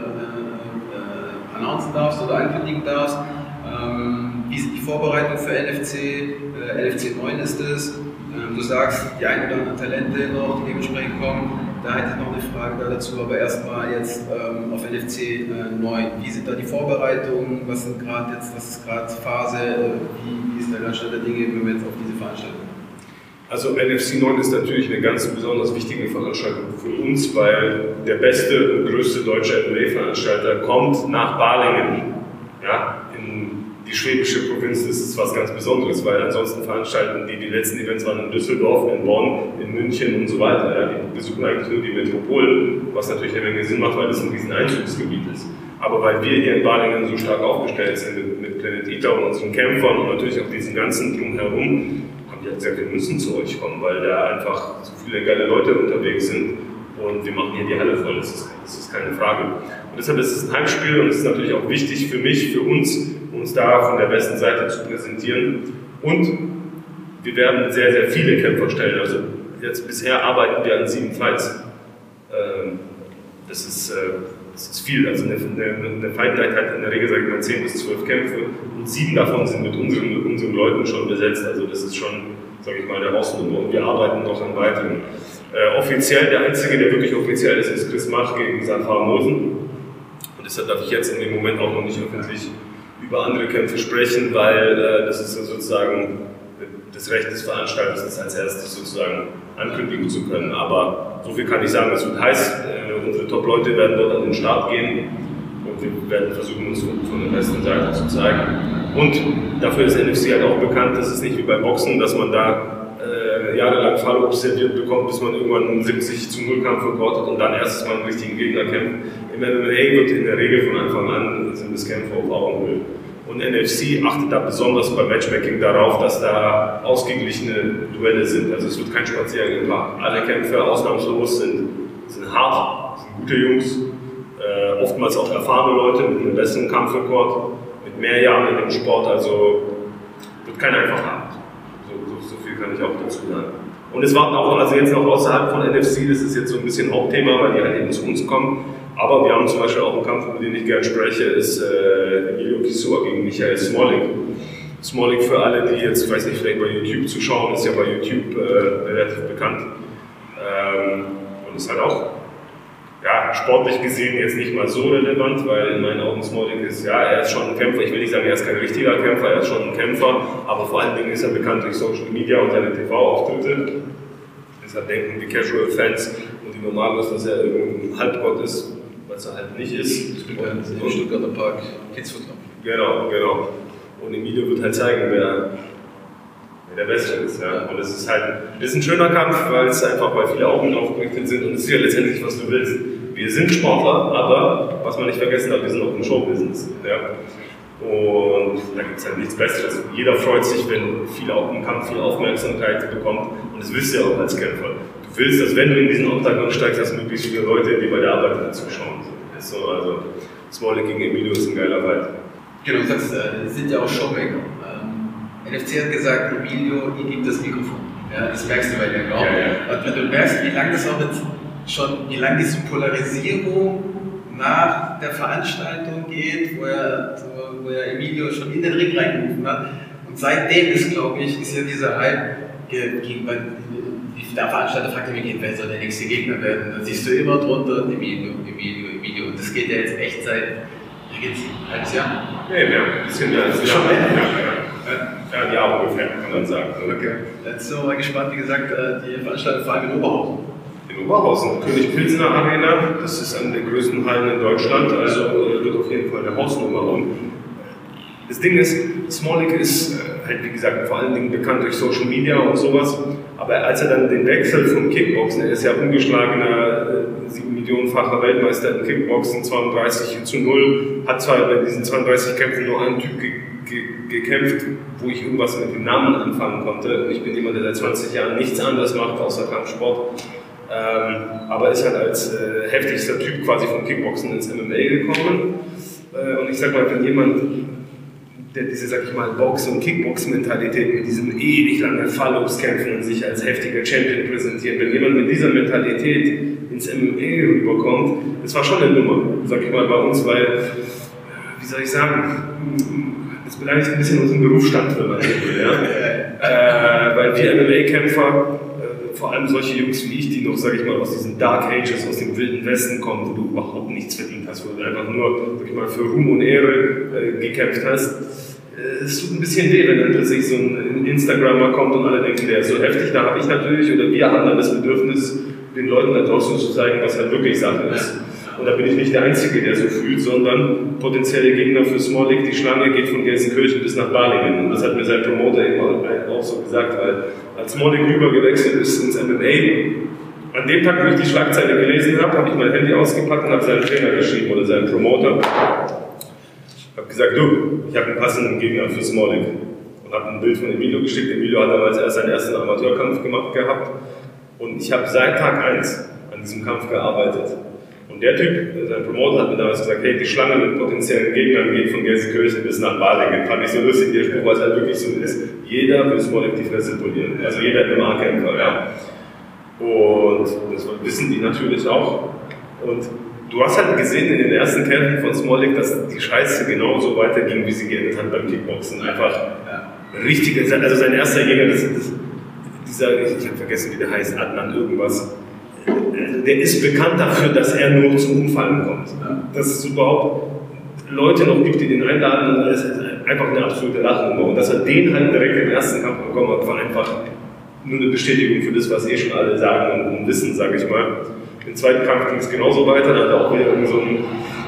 announcen darfst oder ankündigen darfst. Wie ist die Vorbereitung für NFC? NFC 9 ist es. Du sagst, die ein oder anderen Talente noch, die dementsprechend kommen. Da hätte ich noch eine Frage dazu, aber erstmal jetzt auf NFC 9. Wie sind da die Vorbereitungen? Was ist gerade Phase? Wie ist der ganze Stand der Dinge, wenn wir jetzt auf diese Veranstaltung? Also NFC 9 ist natürlich eine ganz besonders wichtige Veranstaltung für uns, weil der beste und größte deutsche MMA-Veranstalter kommt nach Balingen. Ja, in die schwäbische Provinz, das ist was ganz Besonderes, weil ansonsten veranstalten die letzten Events waren in Düsseldorf, in Bonn, in München und so weiter. Ja, die besuchen eigentlich nur die Metropolen, was natürlich eine Menge Sinn macht, weil das ein riesen Einzugsgebiet ist. Aber weil wir hier in Balingen so stark aufgestellt sind mit Planet Eater und unseren Kämpfern und natürlich auch diesen ganzen Drumherum, haben die gesagt, wir müssen zu euch kommen, weil da einfach so viele geile Leute unterwegs sind und wir machen hier die Halle voll, das ist keine Frage. Und deshalb ist es ein Heimspiel und es ist natürlich auch wichtig für mich, für uns da von der besten Seite zu präsentieren. Und wir werden sehr, sehr viele Kämpfer stellen. Also jetzt bisher arbeiten wir an 7 Fights. Das ist viel. Also eine Fight Night hat in der Regel, sage ich mal, 10 bis 12 Kämpfe und 7 davon sind mit unseren Leuten schon besetzt. Also das ist schon, sage ich mal, der Hausnummer. Und wir arbeiten noch an weiteren. Offiziell, der Einzige, der wirklich offiziell ist Chris Mach gegen Safar Mosen. Und deshalb darf ich jetzt in dem Moment auch noch nicht öffentlich über andere Kämpfe sprechen, weil das ist sozusagen das Recht des Veranstalters, das als erstes sozusagen ankündigen zu können. Aber so viel kann ich sagen, es wird heiß. Unsere Top-Leute werden dort an den Start gehen und wir werden versuchen, uns von der besten Seite zu zeigen. Und dafür ist NFC halt auch bekannt, das ist nicht wie beim Boxen, dass man da jahrelang Fallobst serviert bekommt, bis man irgendwann einen 70-0 Kampf rekordet und dann erstes Mal einen richtigen Gegner kämpft. Im MMA wird in der Regel von Anfang an sind es Kämpfe auf Augenhöhe. Und NFC achtet da besonders beim Matchmaking darauf, dass da ausgeglichene Duelle sind. Also es wird kein Spaziergang gemacht. Alle Kämpfe ausnahmslos sind hart, sind gute Jungs, oftmals auch erfahrene Leute mit einem besseren Kampfrekord, mit mehr Jahren in dem Sport. Also wird kein einfacher Abend. So viel kann ich auch dazu sagen. Und es warten auch, also jetzt noch außerhalb von NFC, das ist jetzt so ein bisschen Hauptthema, weil die halt eben zu uns kommen. Aber wir haben zum Beispiel auch einen Kampf, über den ich gerne spreche, ist Emilio Kisua gegen Michael Smolik. Smolik für alle, die jetzt, ich weiß nicht, vielleicht bei YouTube zuschauen, ist ja bei YouTube relativ bekannt. Und ist halt auch, ja, sportlich gesehen jetzt nicht mal so relevant, weil in meinen Augen Smolik ist, ja, er ist schon ein Kämpfer. Ich will nicht sagen, er ist kein richtiger Kämpfer, er ist schon ein Kämpfer, aber vor allen Dingen ist er bekannt durch Social Media und seine TV-Auftritte. Deshalb denken die Casual-Fans und die Normalen, dass er irgendein Halbgott ist, als er halt nicht ist. Das spielt im Stuttgarter Park Kidsfutter. Genau. Und Emilio wird halt zeigen, wer der Beste ist. Ja. Und es ist ein schöner Kampf, weil viele Augen aufgerichtet sind und es ist ja letztendlich, was du willst. Wir sind Sportler, aber was man nicht vergessen hat, wir sind auch im Showbusiness. Ja. Und da gibt es halt nichts Besseres. Jeder freut sich, wenn ein Kampf viel Aufmerksamkeit bekommt. Und das willst du ja auch als Kämpfer. Du willst, dass wenn du in diesen Oktagon steigst, dass möglichst viele Leute, die bei der Arbeit zuschauen sind. Also Smolik gegen Emilio ist ein geiler Fight. Genau, du sagst, sind ja auch Showmaker. NFC hat gesagt, Emilio, ihr gibt das Mikrofon. Ja, das merkst du bei dem auch. Ja. Und wenn du merkst, wie lange diese Polarisierung nach der Veranstaltung geht, wo er Emilio schon in den Ring reingerufen hat. Und seitdem ist ja dieser Hype der Veranstalter fragt mich, wer soll der nächste Gegner werden? Dann siehst du immer drunter Emilio. Und das geht ja jetzt echt seit ein halbes Jahr? Nee, mehr. Ein bisschen mehr. Das ist schon mehr. Ja, ein Jahr ungefähr, kann man sagen. Okay. Jetzt sind wir mal gespannt, wie gesagt, die Veranstaltung vor allem in Oberhausen. In Oberhausen, König-Pilsener Arena, das ist eine der größten Hallen in Deutschland, also wird auf jeden Fall eine Hausnummer haben. Das Ding ist, Smolik ist halt wie gesagt vor allen Dingen bekannt durch Social Media und sowas, aber als er dann den Wechsel vom Kickboxen, er ist ja ungeschlagener 7-Millionenfacher Weltmeister im Kickboxen, 32:0, hat zwar bei diesen 32 Kämpfen nur einen Typ gekämpft, wo ich irgendwas mit dem Namen anfangen konnte. Und ich bin jemand, der seit 20 Jahren nichts anderes macht außer Kampfsport. Aber ist halt als heftigster Typ quasi vom Kickboxen ins MMA gekommen. Und ich sag mal, wenn jemand, der diese, sag ich mal, Box- und Kickbox-Mentalität mit diesem ewig langen Fallobstkämpfen und sich als heftiger Champion präsentiert, wenn jemand mit dieser Mentalität ins MMA rüberkommt, das war schon eine Nummer, sag ich mal, bei uns, weil, wie soll ich sagen, das beleidigt ein bisschen unseren Berufsstand, wenn man so will, ja? Weil wir MMA-Kämpfer, vor allem solche Jungs wie ich, die noch, sag ich mal, aus diesen Dark Ages, aus dem Wilden Westen kommen, wo du überhaupt nichts verdient hast, wo du einfach nur, sag ich mal, für Ruhm und Ehre gekämpft hast. Es tut ein bisschen weh, wenn dann plötzlich so ein Instagrammer kommt und alle denken, der ist so heftig, da habe ich natürlich, oder wir haben dann das Bedürfnis, den Leuten da draußen zu zeigen, was halt wirklich Sache ist. Und da bin ich nicht der Einzige, der so fühlt, sondern potenzielle Gegner für Smolik. Die Schlange geht von Gelsenkirchen bis nach Balingen. Und das hat mir sein Promoter eben auch so gesagt, weil als Smolik rübergewechselt ist ins MMA, an dem Tag, wo ich die Schlagzeile gelesen habe, habe ich mein Handy ausgepackt und habe seinen Trainer geschrieben oder seinen Promoter. Ich habe gesagt, du, ich habe einen passenden Gegner für Smolik. Und habe ein Bild von Emilio geschickt. Emilio hat damals erst seinen ersten Amateurkampf gemacht gehabt. Und ich habe seit Tag 1 an diesem Kampf gearbeitet. Und der Typ, sein Promoter, hat mir damals gesagt, hey, die Schlange mit potenziellen Gegnern geht von Gelsenkirchen bis nach Balingen. Fand ich so lustig, der Spruch, weil es halt wirklich so ist. Jeder will Smolik die Fresse polieren. Also jeder MMA-Kämpfer, ja. Und das wissen die natürlich auch. Und du hast halt gesehen in den ersten Kämpfen von Smolik, dass die Scheiße genauso weiterging, wie sie geendet hat beim Kickboxen. Einfach richtige, also sein erster Gegner, dieser, ich habe vergessen, wie der heißt, Adnan irgendwas. Der ist bekannt dafür, dass er nur zum Umfallen kommt. Dass es überhaupt Leute noch gibt, die den einladen, und das ist einfach eine absolute Lachnummer. Und dass er den halt direkt im ersten Kampf bekommen hat, war einfach nur eine Bestätigung für das, was schon alle sagen und wissen, sage ich mal. Im zweiten Kampf ging es genauso weiter, da hat er auch wieder so einen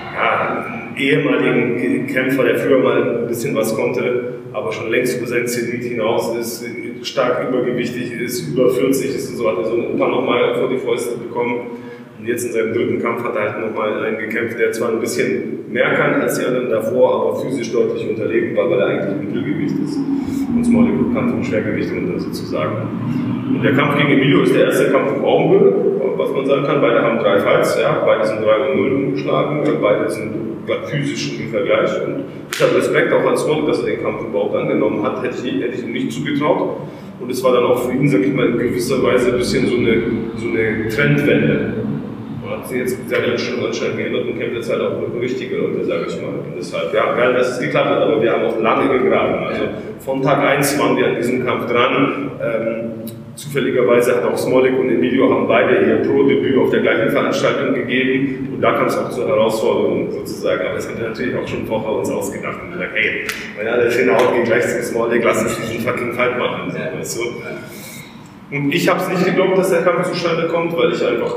ehemaligen Kämpfer, der früher mal ein bisschen was konnte, aber schon längst über sein Zenit hinaus ist, stark übergewichtig ist, über 40 ist und so, hat er so einen Opa nochmal vor die Fäuste bekommen. Und jetzt in seinem dritten Kampf hat er halt nochmal einen gekämpft, der zwar ein bisschen mehr kann als die anderen davor, aber physisch deutlich unterlegen war, weil er eigentlich ein Mittelgewicht ist. Und Smolik kann vom Schwergewicht runter sozusagen. Und der Kampf gegen Emilio ist der erste Kampf auf Augenhöhe, was man sagen kann. Beide haben 3 Fights, ja, beide sind 3:0 umgeschlagen, beide sind physisch im Vergleich. Und ich habe Respekt auch an Smolik, dass er den Kampf überhaupt angenommen hat, hätte ich ihm nicht zugetraut. Und es war dann auch für ihn, sag ich mal, in gewisser Weise ein bisschen so eine Trendwende. Man hat sich jetzt seine Einstellung anscheinend geändert und kämpft jetzt halt auch mit richtige Leute, sage ich mal. Und deshalb, ja, geil, dass es geklappt hat, aber wir haben auch lange gegraben. Also von Tag 1 waren wir an diesem Kampf dran. Zufälligerweise hat auch Smolik und Emilio haben beide ihr Pro-Debüt auf der gleichen Veranstaltung gegeben und da kam es auch zur Herausforderung sozusagen, aber das haben wir natürlich auch schon vorher uns ausgedacht und gesagt, hey, wenn alle Trainer auch gehen gleich zu Smolik, lass uns diesen fucking Fight machen, so, weißt du. Und ich habe es nicht geglaubt, dass der Kampf zustande kommt, weil ich einfach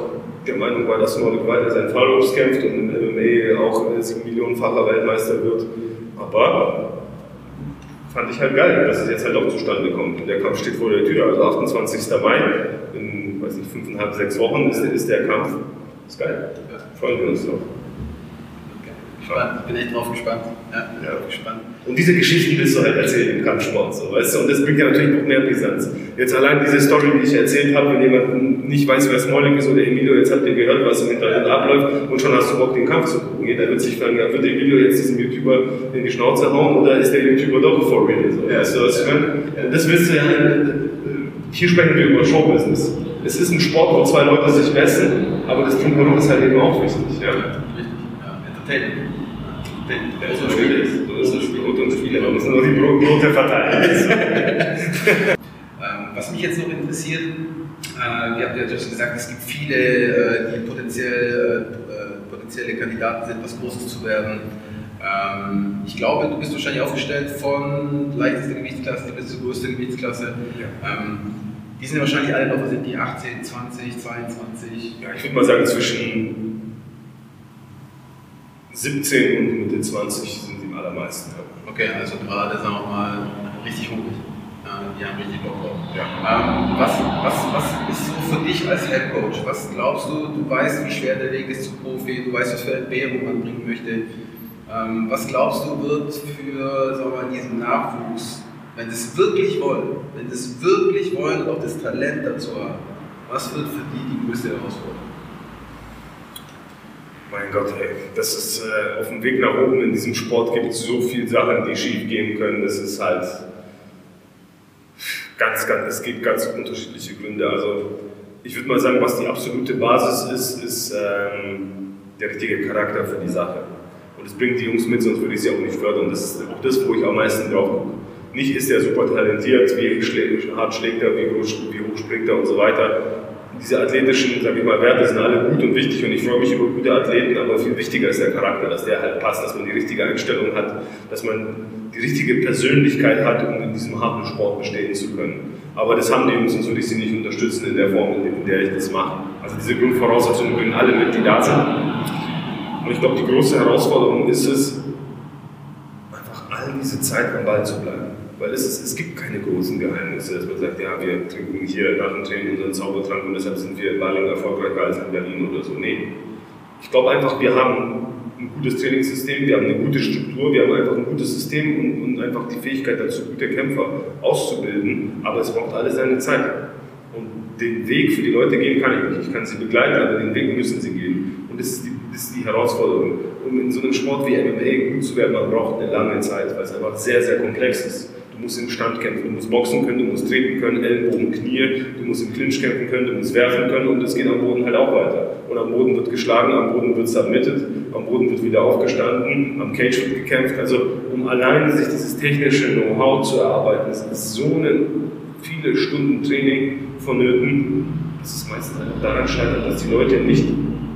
der Meinung war, dass Nordic weiter seinen Fallobst kämpft und im MMA auch 7 Millionenfacher Weltmeister wird. Aber fand ich halt geil, dass es jetzt halt auch zustande kommt. Und der Kampf steht vor der Tür, also 28. Mai, in, weiß nicht, 5,5, 6 Wochen ist der Kampf. Ist geil. Freuen wir uns drauf. Spannend, ich bin echt drauf gespannt. Ja. Gespannt. Und diese Geschichten willst du halt erzählen im Kampfsport, so, weißt du? Und das bringt ja natürlich noch mehr Brisanz. Jetzt allein diese Story, die ich erzählt habe, wenn jemand nicht weiß, wer Smalling ist oder Emilio, jetzt habt ihr gehört, was im Hintergrund abläuft und schon hast du Bock, den Kampf zu gucken. Jeder wird sich fragen, ja, wird Emilio jetzt diesem YouTuber in die Schnauze hauen oder ist der YouTuber doch for real? So, weißt du, was ich meine? Und das willst du ja, hier sprechen wir über Showbusiness. Es ist ein Sport, wo 2 Leute sich messen, aber das Drumherum ist halt eben auch wichtig. Ja? Richtig, ja. Entertainment. So ist es. Brot und Spiele, man muss nur die Brote verteilen. Was mich jetzt noch interessiert, wir haben ja schon gesagt, es gibt viele, die potenzielle Kandidaten sind, was Großes zu werden. Ich glaube, du bist wahrscheinlich aufgestellt von leichtester Gewichtsklasse bis zur größten Gewichtsklasse. Ja. Die sind wahrscheinlich alle noch, was sind die 18, 20, 22? Ja, ich würde mal sagen, zwischen 17 und Mitte 20 sind die allermeisten. Okay, also gerade, sagen wir mal, richtig hungrig. Die haben richtig Bock drauf. Ja. Was ist so für dich als Head Coach? Was glaubst du? Du weißt, wie schwer der Weg ist zu Profi, du weißt, was für Entbehrung man bringen möchte. Was glaubst du, wird für, sagen wir mal, diesen Nachwuchs, wenn sie es wirklich wollen und auch das Talent dazu haben, was wird für die größte Herausforderung? Mein Gott, ey, das ist auf dem Weg nach oben in diesem Sport gibt es so viele Sachen, die schief gehen können. Das ist halt es gibt ganz unterschiedliche Gründe. Also ich würde mal sagen, was die absolute Basis ist der richtige Charakter für die Sache. Und das bringt die Jungs mit, sonst würde ich sie auch nicht fördern. Das ist auch das, wo ich am meisten drauf gucke. Nicht ist er super talentiert, wie hart schlägt er, wie hoch springt er und so weiter. Diese athletischen, sag ich mal, Werte sind alle gut und wichtig und ich freue mich über gute Athleten, aber viel wichtiger ist der Charakter, dass der halt passt, dass man die richtige Einstellung hat, dass man die richtige Persönlichkeit hat, um in diesem harten Sport bestehen zu können. Aber das haben die Jungs, sonst würde ich sie nicht unterstützen in der Form, in der ich das mache. Also diese Grundvoraussetzungen bringen alle mit, die da sind. Und ich glaube, die große Herausforderung ist es, einfach all diese Zeit am Ball zu bleiben. Weil es gibt keine großen Geheimnisse, dass man sagt, ja, wir trinken hier nach dem Training unseren Zaubertrank und deshalb sind wir in Balling erfolgreicher als in Berlin oder so. Nee. Ich glaube einfach, wir haben ein gutes Trainingssystem, wir haben eine gute Struktur, wir haben einfach ein gutes System und einfach die Fähigkeit dazu, gute Kämpfer auszubilden, aber es braucht alles seine Zeit. Und den Weg für die Leute gehen kann ich nicht. Ich kann sie begleiten, aber den Weg müssen sie gehen. Und das ist die Herausforderung. Um in so einem Sport wie MMA gut zu werden, man braucht eine lange Zeit, weil es einfach sehr, sehr komplex ist. Du musst im Stand kämpfen, du musst boxen können, du musst treten können, Ellenbogen, Knie, du musst im Clinch kämpfen können, du musst werfen können und es geht am Boden halt auch weiter. Und am Boden wird geschlagen, am Boden wird submitted, am Boden wird wieder aufgestanden, am Cage wird gekämpft. Also um allein sich dieses technische Know-how zu erarbeiten, es ist so viele Stunden Training vonnöten, dass es meistens einfach daran scheitert, dass die Leute nicht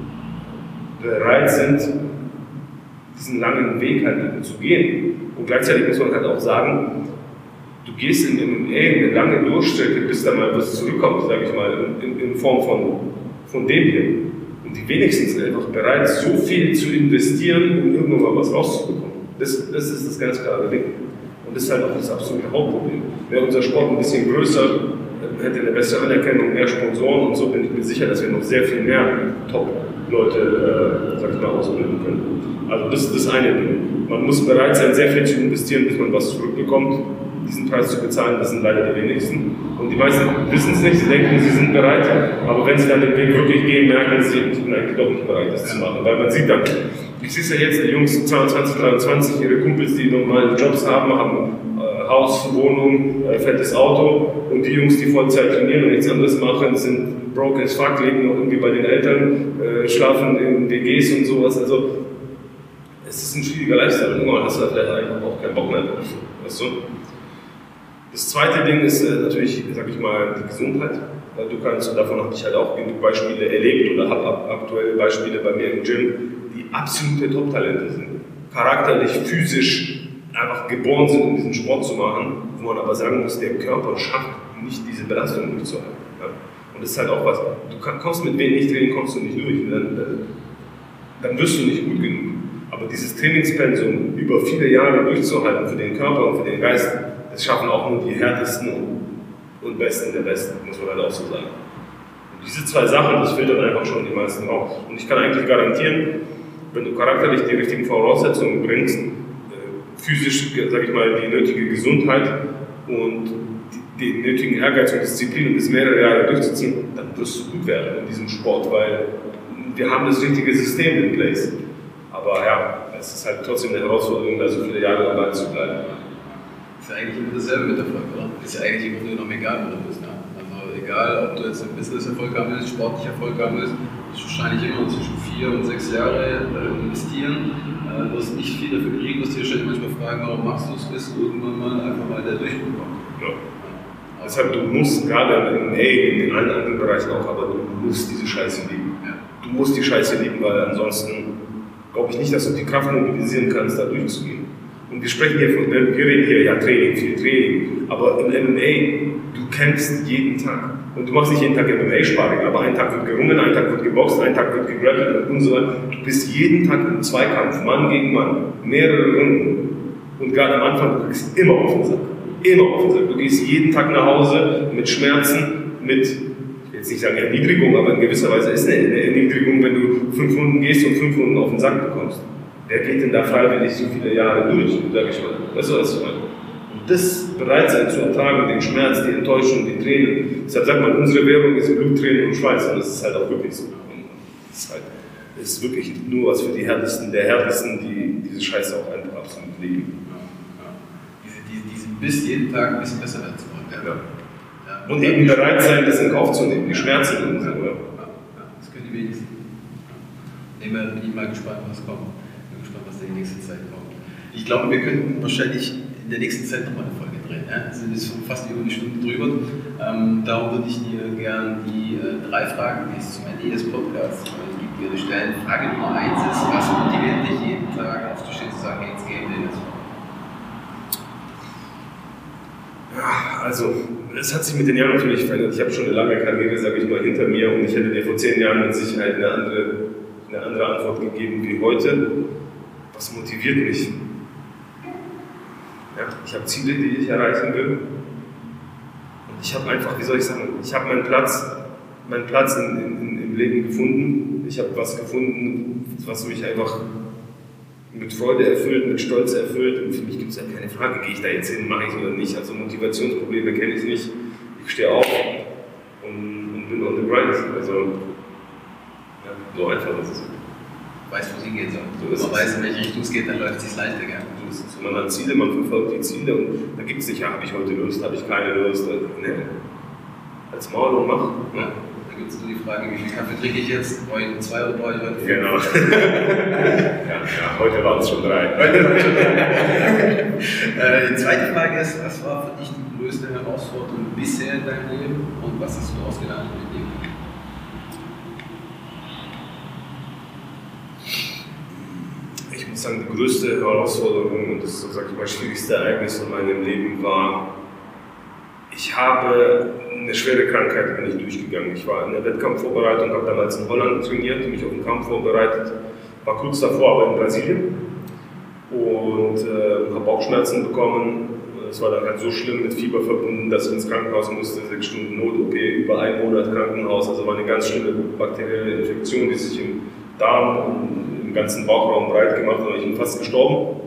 bereit sind, diesen langen Weg halt eben zu gehen. Und gleichzeitig muss man halt auch sagen, du gehst in MMA eine lange Durchstrecke, bis da mal was zurückkommt, sage ich mal, in Form von dem hier. Und die wenigsten sind einfach bereit, so viel zu investieren, um irgendwann mal was rauszubekommen. Das ist das ganz klare Ding. Und das ist halt auch das absolute Hauptproblem. Wäre unser Sport ein bisschen größer, hätte eine bessere Anerkennung, mehr Sponsoren und so bin ich mir sicher, dass wir noch sehr viel mehr Top-Leute, sag ich mal, ausbilden können. Also das ist das eine Ding. Man muss bereit sein, sehr viel zu investieren, bis man was zurückbekommt. Diesen Preis zu bezahlen, das sind leider die wenigsten. Und die meisten wissen es nicht, sie denken, sie sind bereit. Aber wenn sie dann den Weg wirklich gehen, merken sie, ich bin eigentlich doch nicht bereit, das zu machen. Weil man sieht dann, ich sehe ja jetzt, die Jungs 22, 23, ihre Kumpels, die normale Jobs haben Haus, Wohnung, fettes Auto. Und die Jungs, die Vollzeit trainieren und nichts anderes machen, sind broke as fuck, leben noch irgendwie bei den Eltern, schlafen in WGs und sowas. Also, es ist ein schwieriger Lifestyle und irgendwann hast du da vielleicht einfach auch keinen Bock mehr drauf. Weißt du? Das zweite Ding ist natürlich, sag ich mal, die Gesundheit. Weil du kannst, und davon habe ich halt auch genug Beispiele erlebt oder habe aktuelle Beispiele bei mir im Gym, die absolute Top-Talente sind. Charakterlich, physisch einfach geboren sind, um diesen Sport zu machen, wo man aber sagen muss, der Körper schafft nicht diese Belastung durchzuhalten. Ja? Und das ist halt auch was, du kommst mit wenig Training kommst du nicht durch, dann wirst du nicht gut genug. Aber dieses Trainingspensum über viele Jahre durchzuhalten für den Körper und für den Geist, das schaffen auch nur die härtesten und Besten der Besten, muss man halt auch so sagen. Und diese zwei Sachen, das filtert einfach schon die meisten raus. Und ich kann eigentlich garantieren, wenn du charakterlich die richtigen Voraussetzungen bringst, physisch, sag ich mal, die nötige Gesundheit und den nötigen Ehrgeiz und Disziplin, um das mehrere Jahre durchzuziehen, dann wirst du gut werden in diesem Sport, weil wir haben das richtige System in place. Aber ja, es ist halt trotzdem eine Herausforderung, da so viele Jahre dabei zu bleiben. Ist ja eigentlich immer dasselbe mit Erfolg, oder? Ist ja eigentlich im Grunde genommen egal, wo du bist. Ne? Also egal, ob du jetzt einen Business-Erfolg haben willst, sportlich Erfolg haben willst, musst du wahrscheinlich immer zwischen 4 und 6 Jahre investieren. Du wirst nicht viel dafür kriegen, musst dir ständig manchmal fragen, warum machst du es, bis irgendwann mal einfach mal der Durchbruch kommt. Ja. Deshalb, du musst gerade in allen anderen Bereichen auch, aber du musst diese Scheiße lieben. Ja. Du musst die Scheiße lieben, weil ansonsten glaube ich nicht, dass du die Kraft mobilisieren kannst, da durchzugehen. Und wir sprechen hier von, wir reden hier, ja Training, viel Training, aber im MMA, du kämpfst jeden Tag. Und du machst nicht jeden Tag MMA-Sparring, aber einen Tag wird gerungen, einen Tag wird geboxt, einen Tag wird gegrappelt und so weiter. Du bist jeden Tag im Zweikampf, Mann gegen Mann, mehrere Runden. Und gerade am Anfang, du kriegst immer auf den Sack. Immer auf den Sack. Du gehst jeden Tag nach Hause mit Schmerzen, mit, ich will jetzt nicht sagen Erniedrigung, aber in gewisser Weise ist eine Erniedrigung, wenn du 5 Runden gehst und 5 Runden auf den Sack bekommst. Wer geht denn da freiwillig so viele Jahre durch, sag ich mal. Weißt du, was ich meine? Und das bereit sein zu ertragen, den Schmerz, die Enttäuschung, die Tränen. Deshalb sagt man, unsere Währung ist Blut, Tränen und Schweiß. Und das ist halt auch wirklich so. Das ist wirklich nur was für die Härtesten der Härtesten, die diese Scheiße auch einfach absolut leben. Diesen Biss jeden Tag ein bisschen besser werden zu wollen. Ja. Ja. Und eben bereit sein, das in Kauf zu nehmen, die Schmerzen und so. Ja. Das können die wenigsten. Bin ich mal gespannt, was kommt. Bin gespannt, was in der nächsten Zeit kommt. Ich glaube, wir könnten wahrscheinlich in der nächsten Zeit nochmal eine Folge drehen. Ja? Wir sind jetzt schon fast über eine Stunde drüber. Darum würde ich dir gerne die 3 Fragen, die es zum Ende des Podcasts gibt, dir stellen. Frage Nummer 1 ist, was motiviert dich jeden Tag aufzustehen zu sagen, jetzt Game Day jetzt? Ja, also, es hat sich mit den Jahren natürlich verändert. Ich habe schon eine lange Karriere, sage ich mal, hinter mir und ich hätte dir vor 10 Jahren mit Sicherheit eine andere Antwort gegeben wie heute. Was motiviert mich? Ja, ich habe Ziele, die ich erreichen will. Und ich habe einfach, wie soll ich sagen, ich habe meinen Platz im Leben gefunden. Ich habe was gefunden, was mich einfach mit Freude erfüllt, mit Stolz erfüllt. Und für mich gibt es ja keine Frage, gehe ich da jetzt hin, mache ich es oder nicht. Also Motivationsprobleme kenne ich nicht. Ich stehe auf und bin on the grind. Also, ja, so einfach ist es. Weiß, wo sie geht. So. Wenn man weiß, in welche Richtung es geht, dann läuft es sich leichter. Gell? Man hat Ziele, man verfolgt die Ziele und da gibt es nicht, ja, habe ich heute Lust, habe ich keine Lust. Nee. Als Maul und mach. Ja. Da gibt es nur die Frage, wie viel Kaffee trinke ich jetzt? Brauche ich 2 oder brauche ich heute 5? Genau. ja, heute waren es schon 3. Die zweite Frage ist, was war für dich die größte Herausforderung bisher in deinem Leben und was hast du ausgelernt mit dem? Ich muss sagen, die größte Herausforderung und das, sag ich mal, schwierigste Ereignis in meinem Leben war, ich habe eine schwere Krankheit bin ich durchgegangen. Ich war in der Wettkampfvorbereitung, habe damals in Holland trainiert, mich auf den Kampf vorbereitet, war kurz davor aber in Brasilien und habe Bauchschmerzen bekommen. Es war dann halt so schlimm mit Fieber verbunden, dass ich ins Krankenhaus musste, 6 Stunden Not-OP, über 1 Monat Krankenhaus. Also war eine ganz schlimme bakterielle Infektion, die sich im Darm und im ganzen Bauchraum breit gemacht hat und ich bin fast gestorben.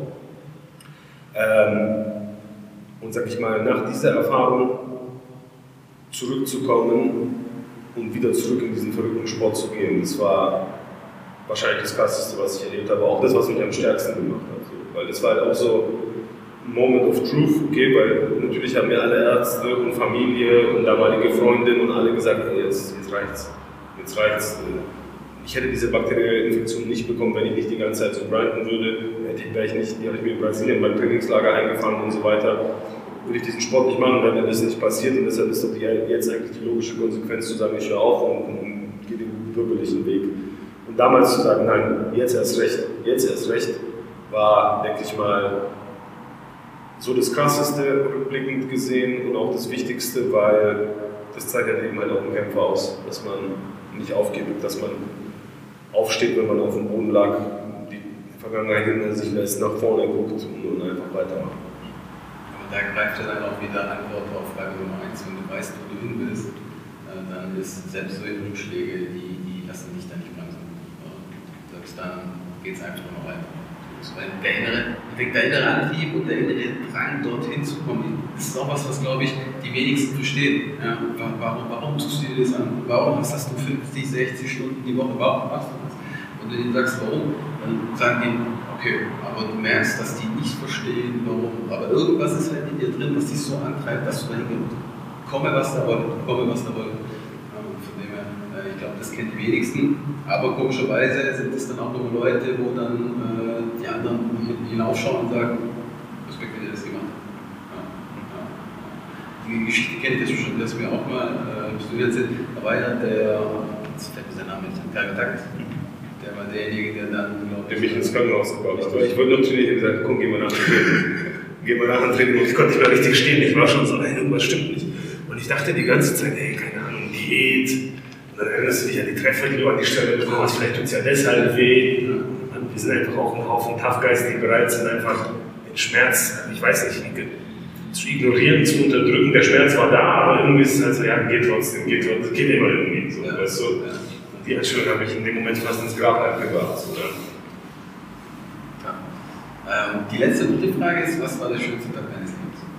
Und sag ich mal, nach dieser Erfahrung zurückzukommen und wieder zurück in diesen verrückten Sport zu gehen, das war wahrscheinlich das Krasseste, was ich erlebt habe, auch das, was mich am stärksten gemacht hat. So. Weil das war halt auch so ein Moment of Truth, okay, weil natürlich haben mir alle Ärzte und Familie und damalige Freundin und alle gesagt, hey, jetzt reicht's. Ich hätte diese bakterielle Infektion nicht bekommen, wenn ich nicht die ganze Zeit so grinden würde. Die habe ich mir in Brasilien beim Trainingslager eingefangen und so weiter. Würde ich diesen Sport nicht machen, dann wäre das nicht passiert. Und deshalb ist doch jetzt eigentlich die logische Konsequenz zu sagen, ich höre auf und gehe den bürgerlichen Weg. Und damals zu sagen, nein, jetzt erst recht, war, denke ich mal, so das Krasseste rückblickend gesehen und auch das Wichtigste, weil das zeichnet eben halt auch einen Kämpfer aus, dass man nicht aufgibt, dass man aufsteht, wenn man auf dem Boden lag, die Vergangenheit hinter sich lässt, nach vorne guckt und einfach weitermacht. Aber da greift ja dann auch wieder Antwort auf Frage Nummer 1, wenn du weißt, wo du hin willst, dann ist selbst solche Rückschläge, die lassen dich dann nicht bremsen. Selbst dann geht es einfach nur weiter. Der innere Antrieb und der innere Drang, dorthin zu kommen, das ist auch was glaube ich, die wenigsten verstehen. Ja, warum tust du dir das an? Warum hast du 50, 60 Stunden die Woche? Warum machst du das? Und du denen sagst, warum, dann sagen die, okay, aber du merkst, dass die nicht verstehen, warum. Aber irgendwas ist halt in dir drin, was dich so antreibt, dass du dahin gehst. Komme, was da wolle. Ich glaube, das kennen die wenigsten, aber komischerweise sind es dann auch nur Leute, wo dann die anderen hinaufschauen und sagen, Respekt, wie der das gemacht hat. Die Geschichte kennt ihr schon, dass wir auch mal studiert sind. Da war ja jetzt fällt mir sein Name nicht, der Kontakt. Der war derjenige, der dann, glaube ich, der mich ins Krankenhaus gebracht hat. Ich wollte natürlich gesagt, komm, geh mal nach dem Training. Geh mal nach dem Training und ich konnte nicht mehr richtig stehen. Ich war schon so, ey, irgendwas stimmt nicht. Und ich dachte die ganze Zeit, ey, keine Ahnung, Diät. Dann erinnerst du dich an die Treffer, die du an die Stelle bekommst, vielleicht tut es ja deshalb weh. Wir sind einfach auch ein Haufen Toughguys, die bereit sind, einfach den Schmerz, ich weiß nicht, zu ignorieren, zu unterdrücken. Der Schmerz war da, aber irgendwie ist es halt so, ja, geht trotzdem, geht immer irgendwie. So, weißt du? Die Einstellung habe ich in dem Moment fast ins Grab gebracht. So, die letzte gute Frage ist, was war der schönste Tag deines Lebens?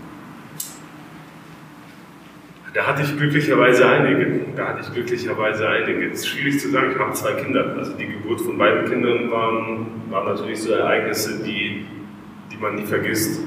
Da hatte ich glücklicherweise einige. Es ist schwierig zu sagen, ich habe 2 Kinder. Also die Geburt von beiden Kindern waren natürlich so Ereignisse, die man nie vergisst.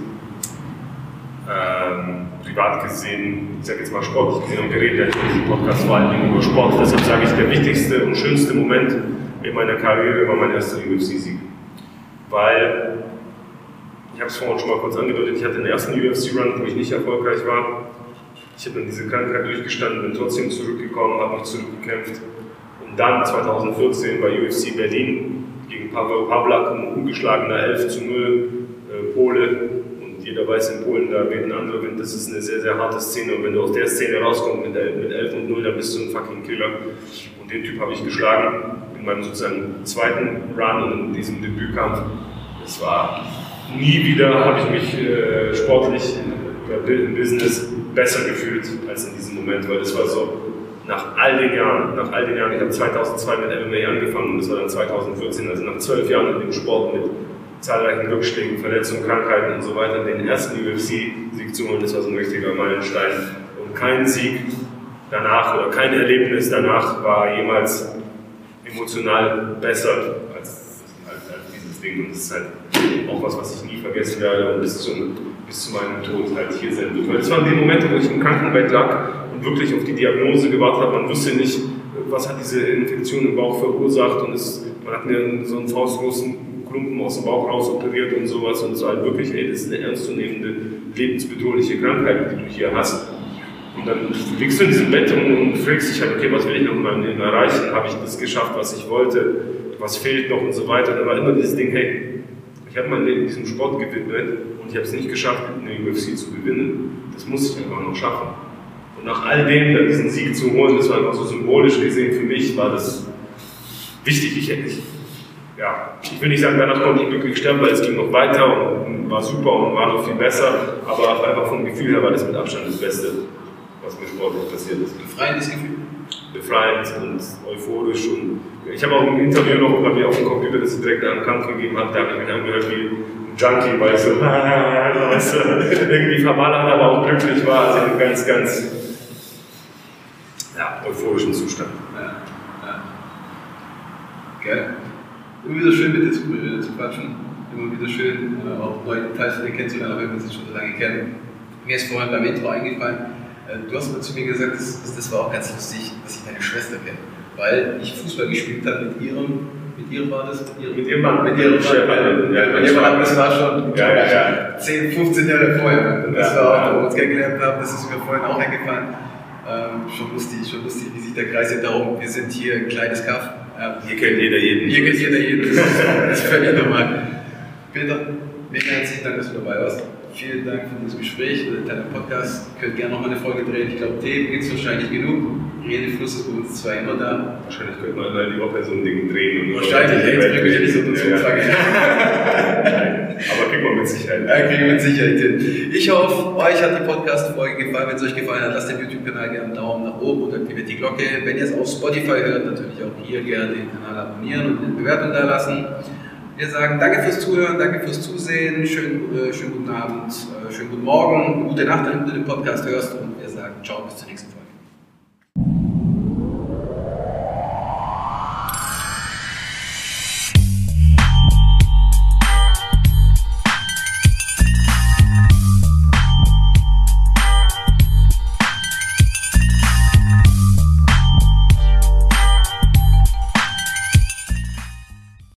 Privat gesehen, ich sage jetzt mal sportlich gesehen, und wir reden ja in diesem Podcast vor allem über Sport. Deshalb sage ich, der wichtigste und schönste Moment in meiner Karriere war mein erster UFC-Sieg. Weil, ich habe es vorhin schon mal kurz angedeutet, ich hatte den ersten UFC-Run, wo ich nicht erfolgreich war. Ich habe dann diese Krankheit durchgestanden, bin trotzdem zurückgekommen, habe mich zurückgekämpft. Und dann 2014 bei UFC Berlin gegen Paweł Pawlak, ein ungeschlagener 11:0 Pole. Und jeder weiß, in Polen, da weht ein anderer Wind, das ist eine sehr, sehr harte Szene. Und wenn du aus der Szene rauskommst mit 11:0, dann bist du ein fucking Killer. Und den Typ habe ich geschlagen in meinem sozusagen zweiten Run in diesem Debütkampf. Es war nie wieder, habe ich mich sportlich im Business besser gefühlt als in diesem Moment, weil das war so, nach all den Jahren, ich habe 2002 mit MMA angefangen und das war dann 2014, also nach 12 Jahren in dem Sport mit zahlreichen Rückschlägen, Verletzungen, Krankheiten und so weiter, den ersten UFC-Sieg zu holen, das war so ein richtiger Meilenstein. Und kein Sieg danach oder kein Erlebnis danach war jemals emotional besser als dieses Ding. Und das ist halt auch was ich nie vergessen werde und bis zu meinem Tod halt hier sein wird. Weil das waren die Momente, wo ich im Krankenbett lag und wirklich auf die Diagnose gewartet habe. Man wusste nicht, was hat diese Infektion im Bauch verursacht und man hat mir so einen faustgroßen Klumpen aus dem Bauch raus operiert und sowas und es war halt wirklich, ey, das ist eine ernstzunehmende, lebensbedrohliche Krankheit, die du hier hast. Und dann liegst du in diesem Bett und fragst dich halt, okay, was will ich noch in meinem Leben erreichen? Habe ich das geschafft, was ich wollte? Was fehlt noch und so weiter? Und dann war immer dieses Ding, hey, ich habe mein Leben diesem Sport gewidmet und ich habe es nicht geschafft, eine UFC zu gewinnen. Das muss ich einfach noch schaffen. Und nach all dem, dann diesen Sieg zu holen, das war einfach so symbolisch gesehen für mich, war das wichtig. Ich will nicht sagen, danach konnte ich glücklich sterben, weil es ging noch weiter und war super und war noch viel besser, aber einfach vom Gefühl her war das mit Abstand das Beste, was mir sportlich passiert ist. Befreiendes Gefühl? Befreiend und euphorisch. Und ich habe auch ein Interview noch bei mir auf dem Computer, das ich direkt am Kampf gegeben habe, da habe ich mich angehört wie ein Junkie, weil ich so irgendwie verballert, aber auch glücklich war. Also einen ganz, ganz euphorischen Zustand. Geil. Immer wieder schön mit dir zu quatschen, immer wieder schön auch neue Details von dir kennenzulernen, auch wenn wir uns schon so lange kennen. Mir ist vorhin beim Intro eingefallen, du hast mal zu mir gesagt, das war auch ganz lustig, dass ich deine Schwester kenne, weil ich Fußball gespielt habe mit ihrem Mann. Das war schon 10, 15 Jahre vorher. Und das war auch, wo wir uns kennengelernt haben, das ist mir vorhin auch eingefallen. Schon lustig, wie sich der Kreis darum, wir sind hier ein kleines Kaff. Hier kennt jeder jeden. Hier kennt jeder jeden, das ist völlig normal. Peter, vielen herzlichen Dank, dass du dabei warst. vielen Dank für dieses Gespräch, für deinen Podcast. Ihr könnt gerne nochmal eine Folge drehen. Ich glaube, Themen gibt es wahrscheinlich genug. Redefluss ist bei uns zwar immer da. Wahrscheinlich könnte man einmal die Woche so ein Ding drehen. Und wahrscheinlich, jetzt bringt mich ja nicht so dazu fangen. Aber kriegen wir mit Sicherheit. Ja, kriegen wir mit Sicherheit hin. Ich hoffe, euch hat die Podcast-Folge gefallen. Wenn es euch gefallen hat, lasst den YouTube-Kanal gerne einen Daumen nach oben und aktiviert die Glocke. Wenn ihr es auf Spotify hört, natürlich auch hier gerne den Kanal abonnieren und eine Bewertung da lassen. Wir sagen danke fürs Zuhören, danke fürs Zusehen, schönen guten Abend, schönen guten Morgen, gute Nacht, wenn du den Podcast hörst und wir sagen ciao, bis zur nächsten Folge.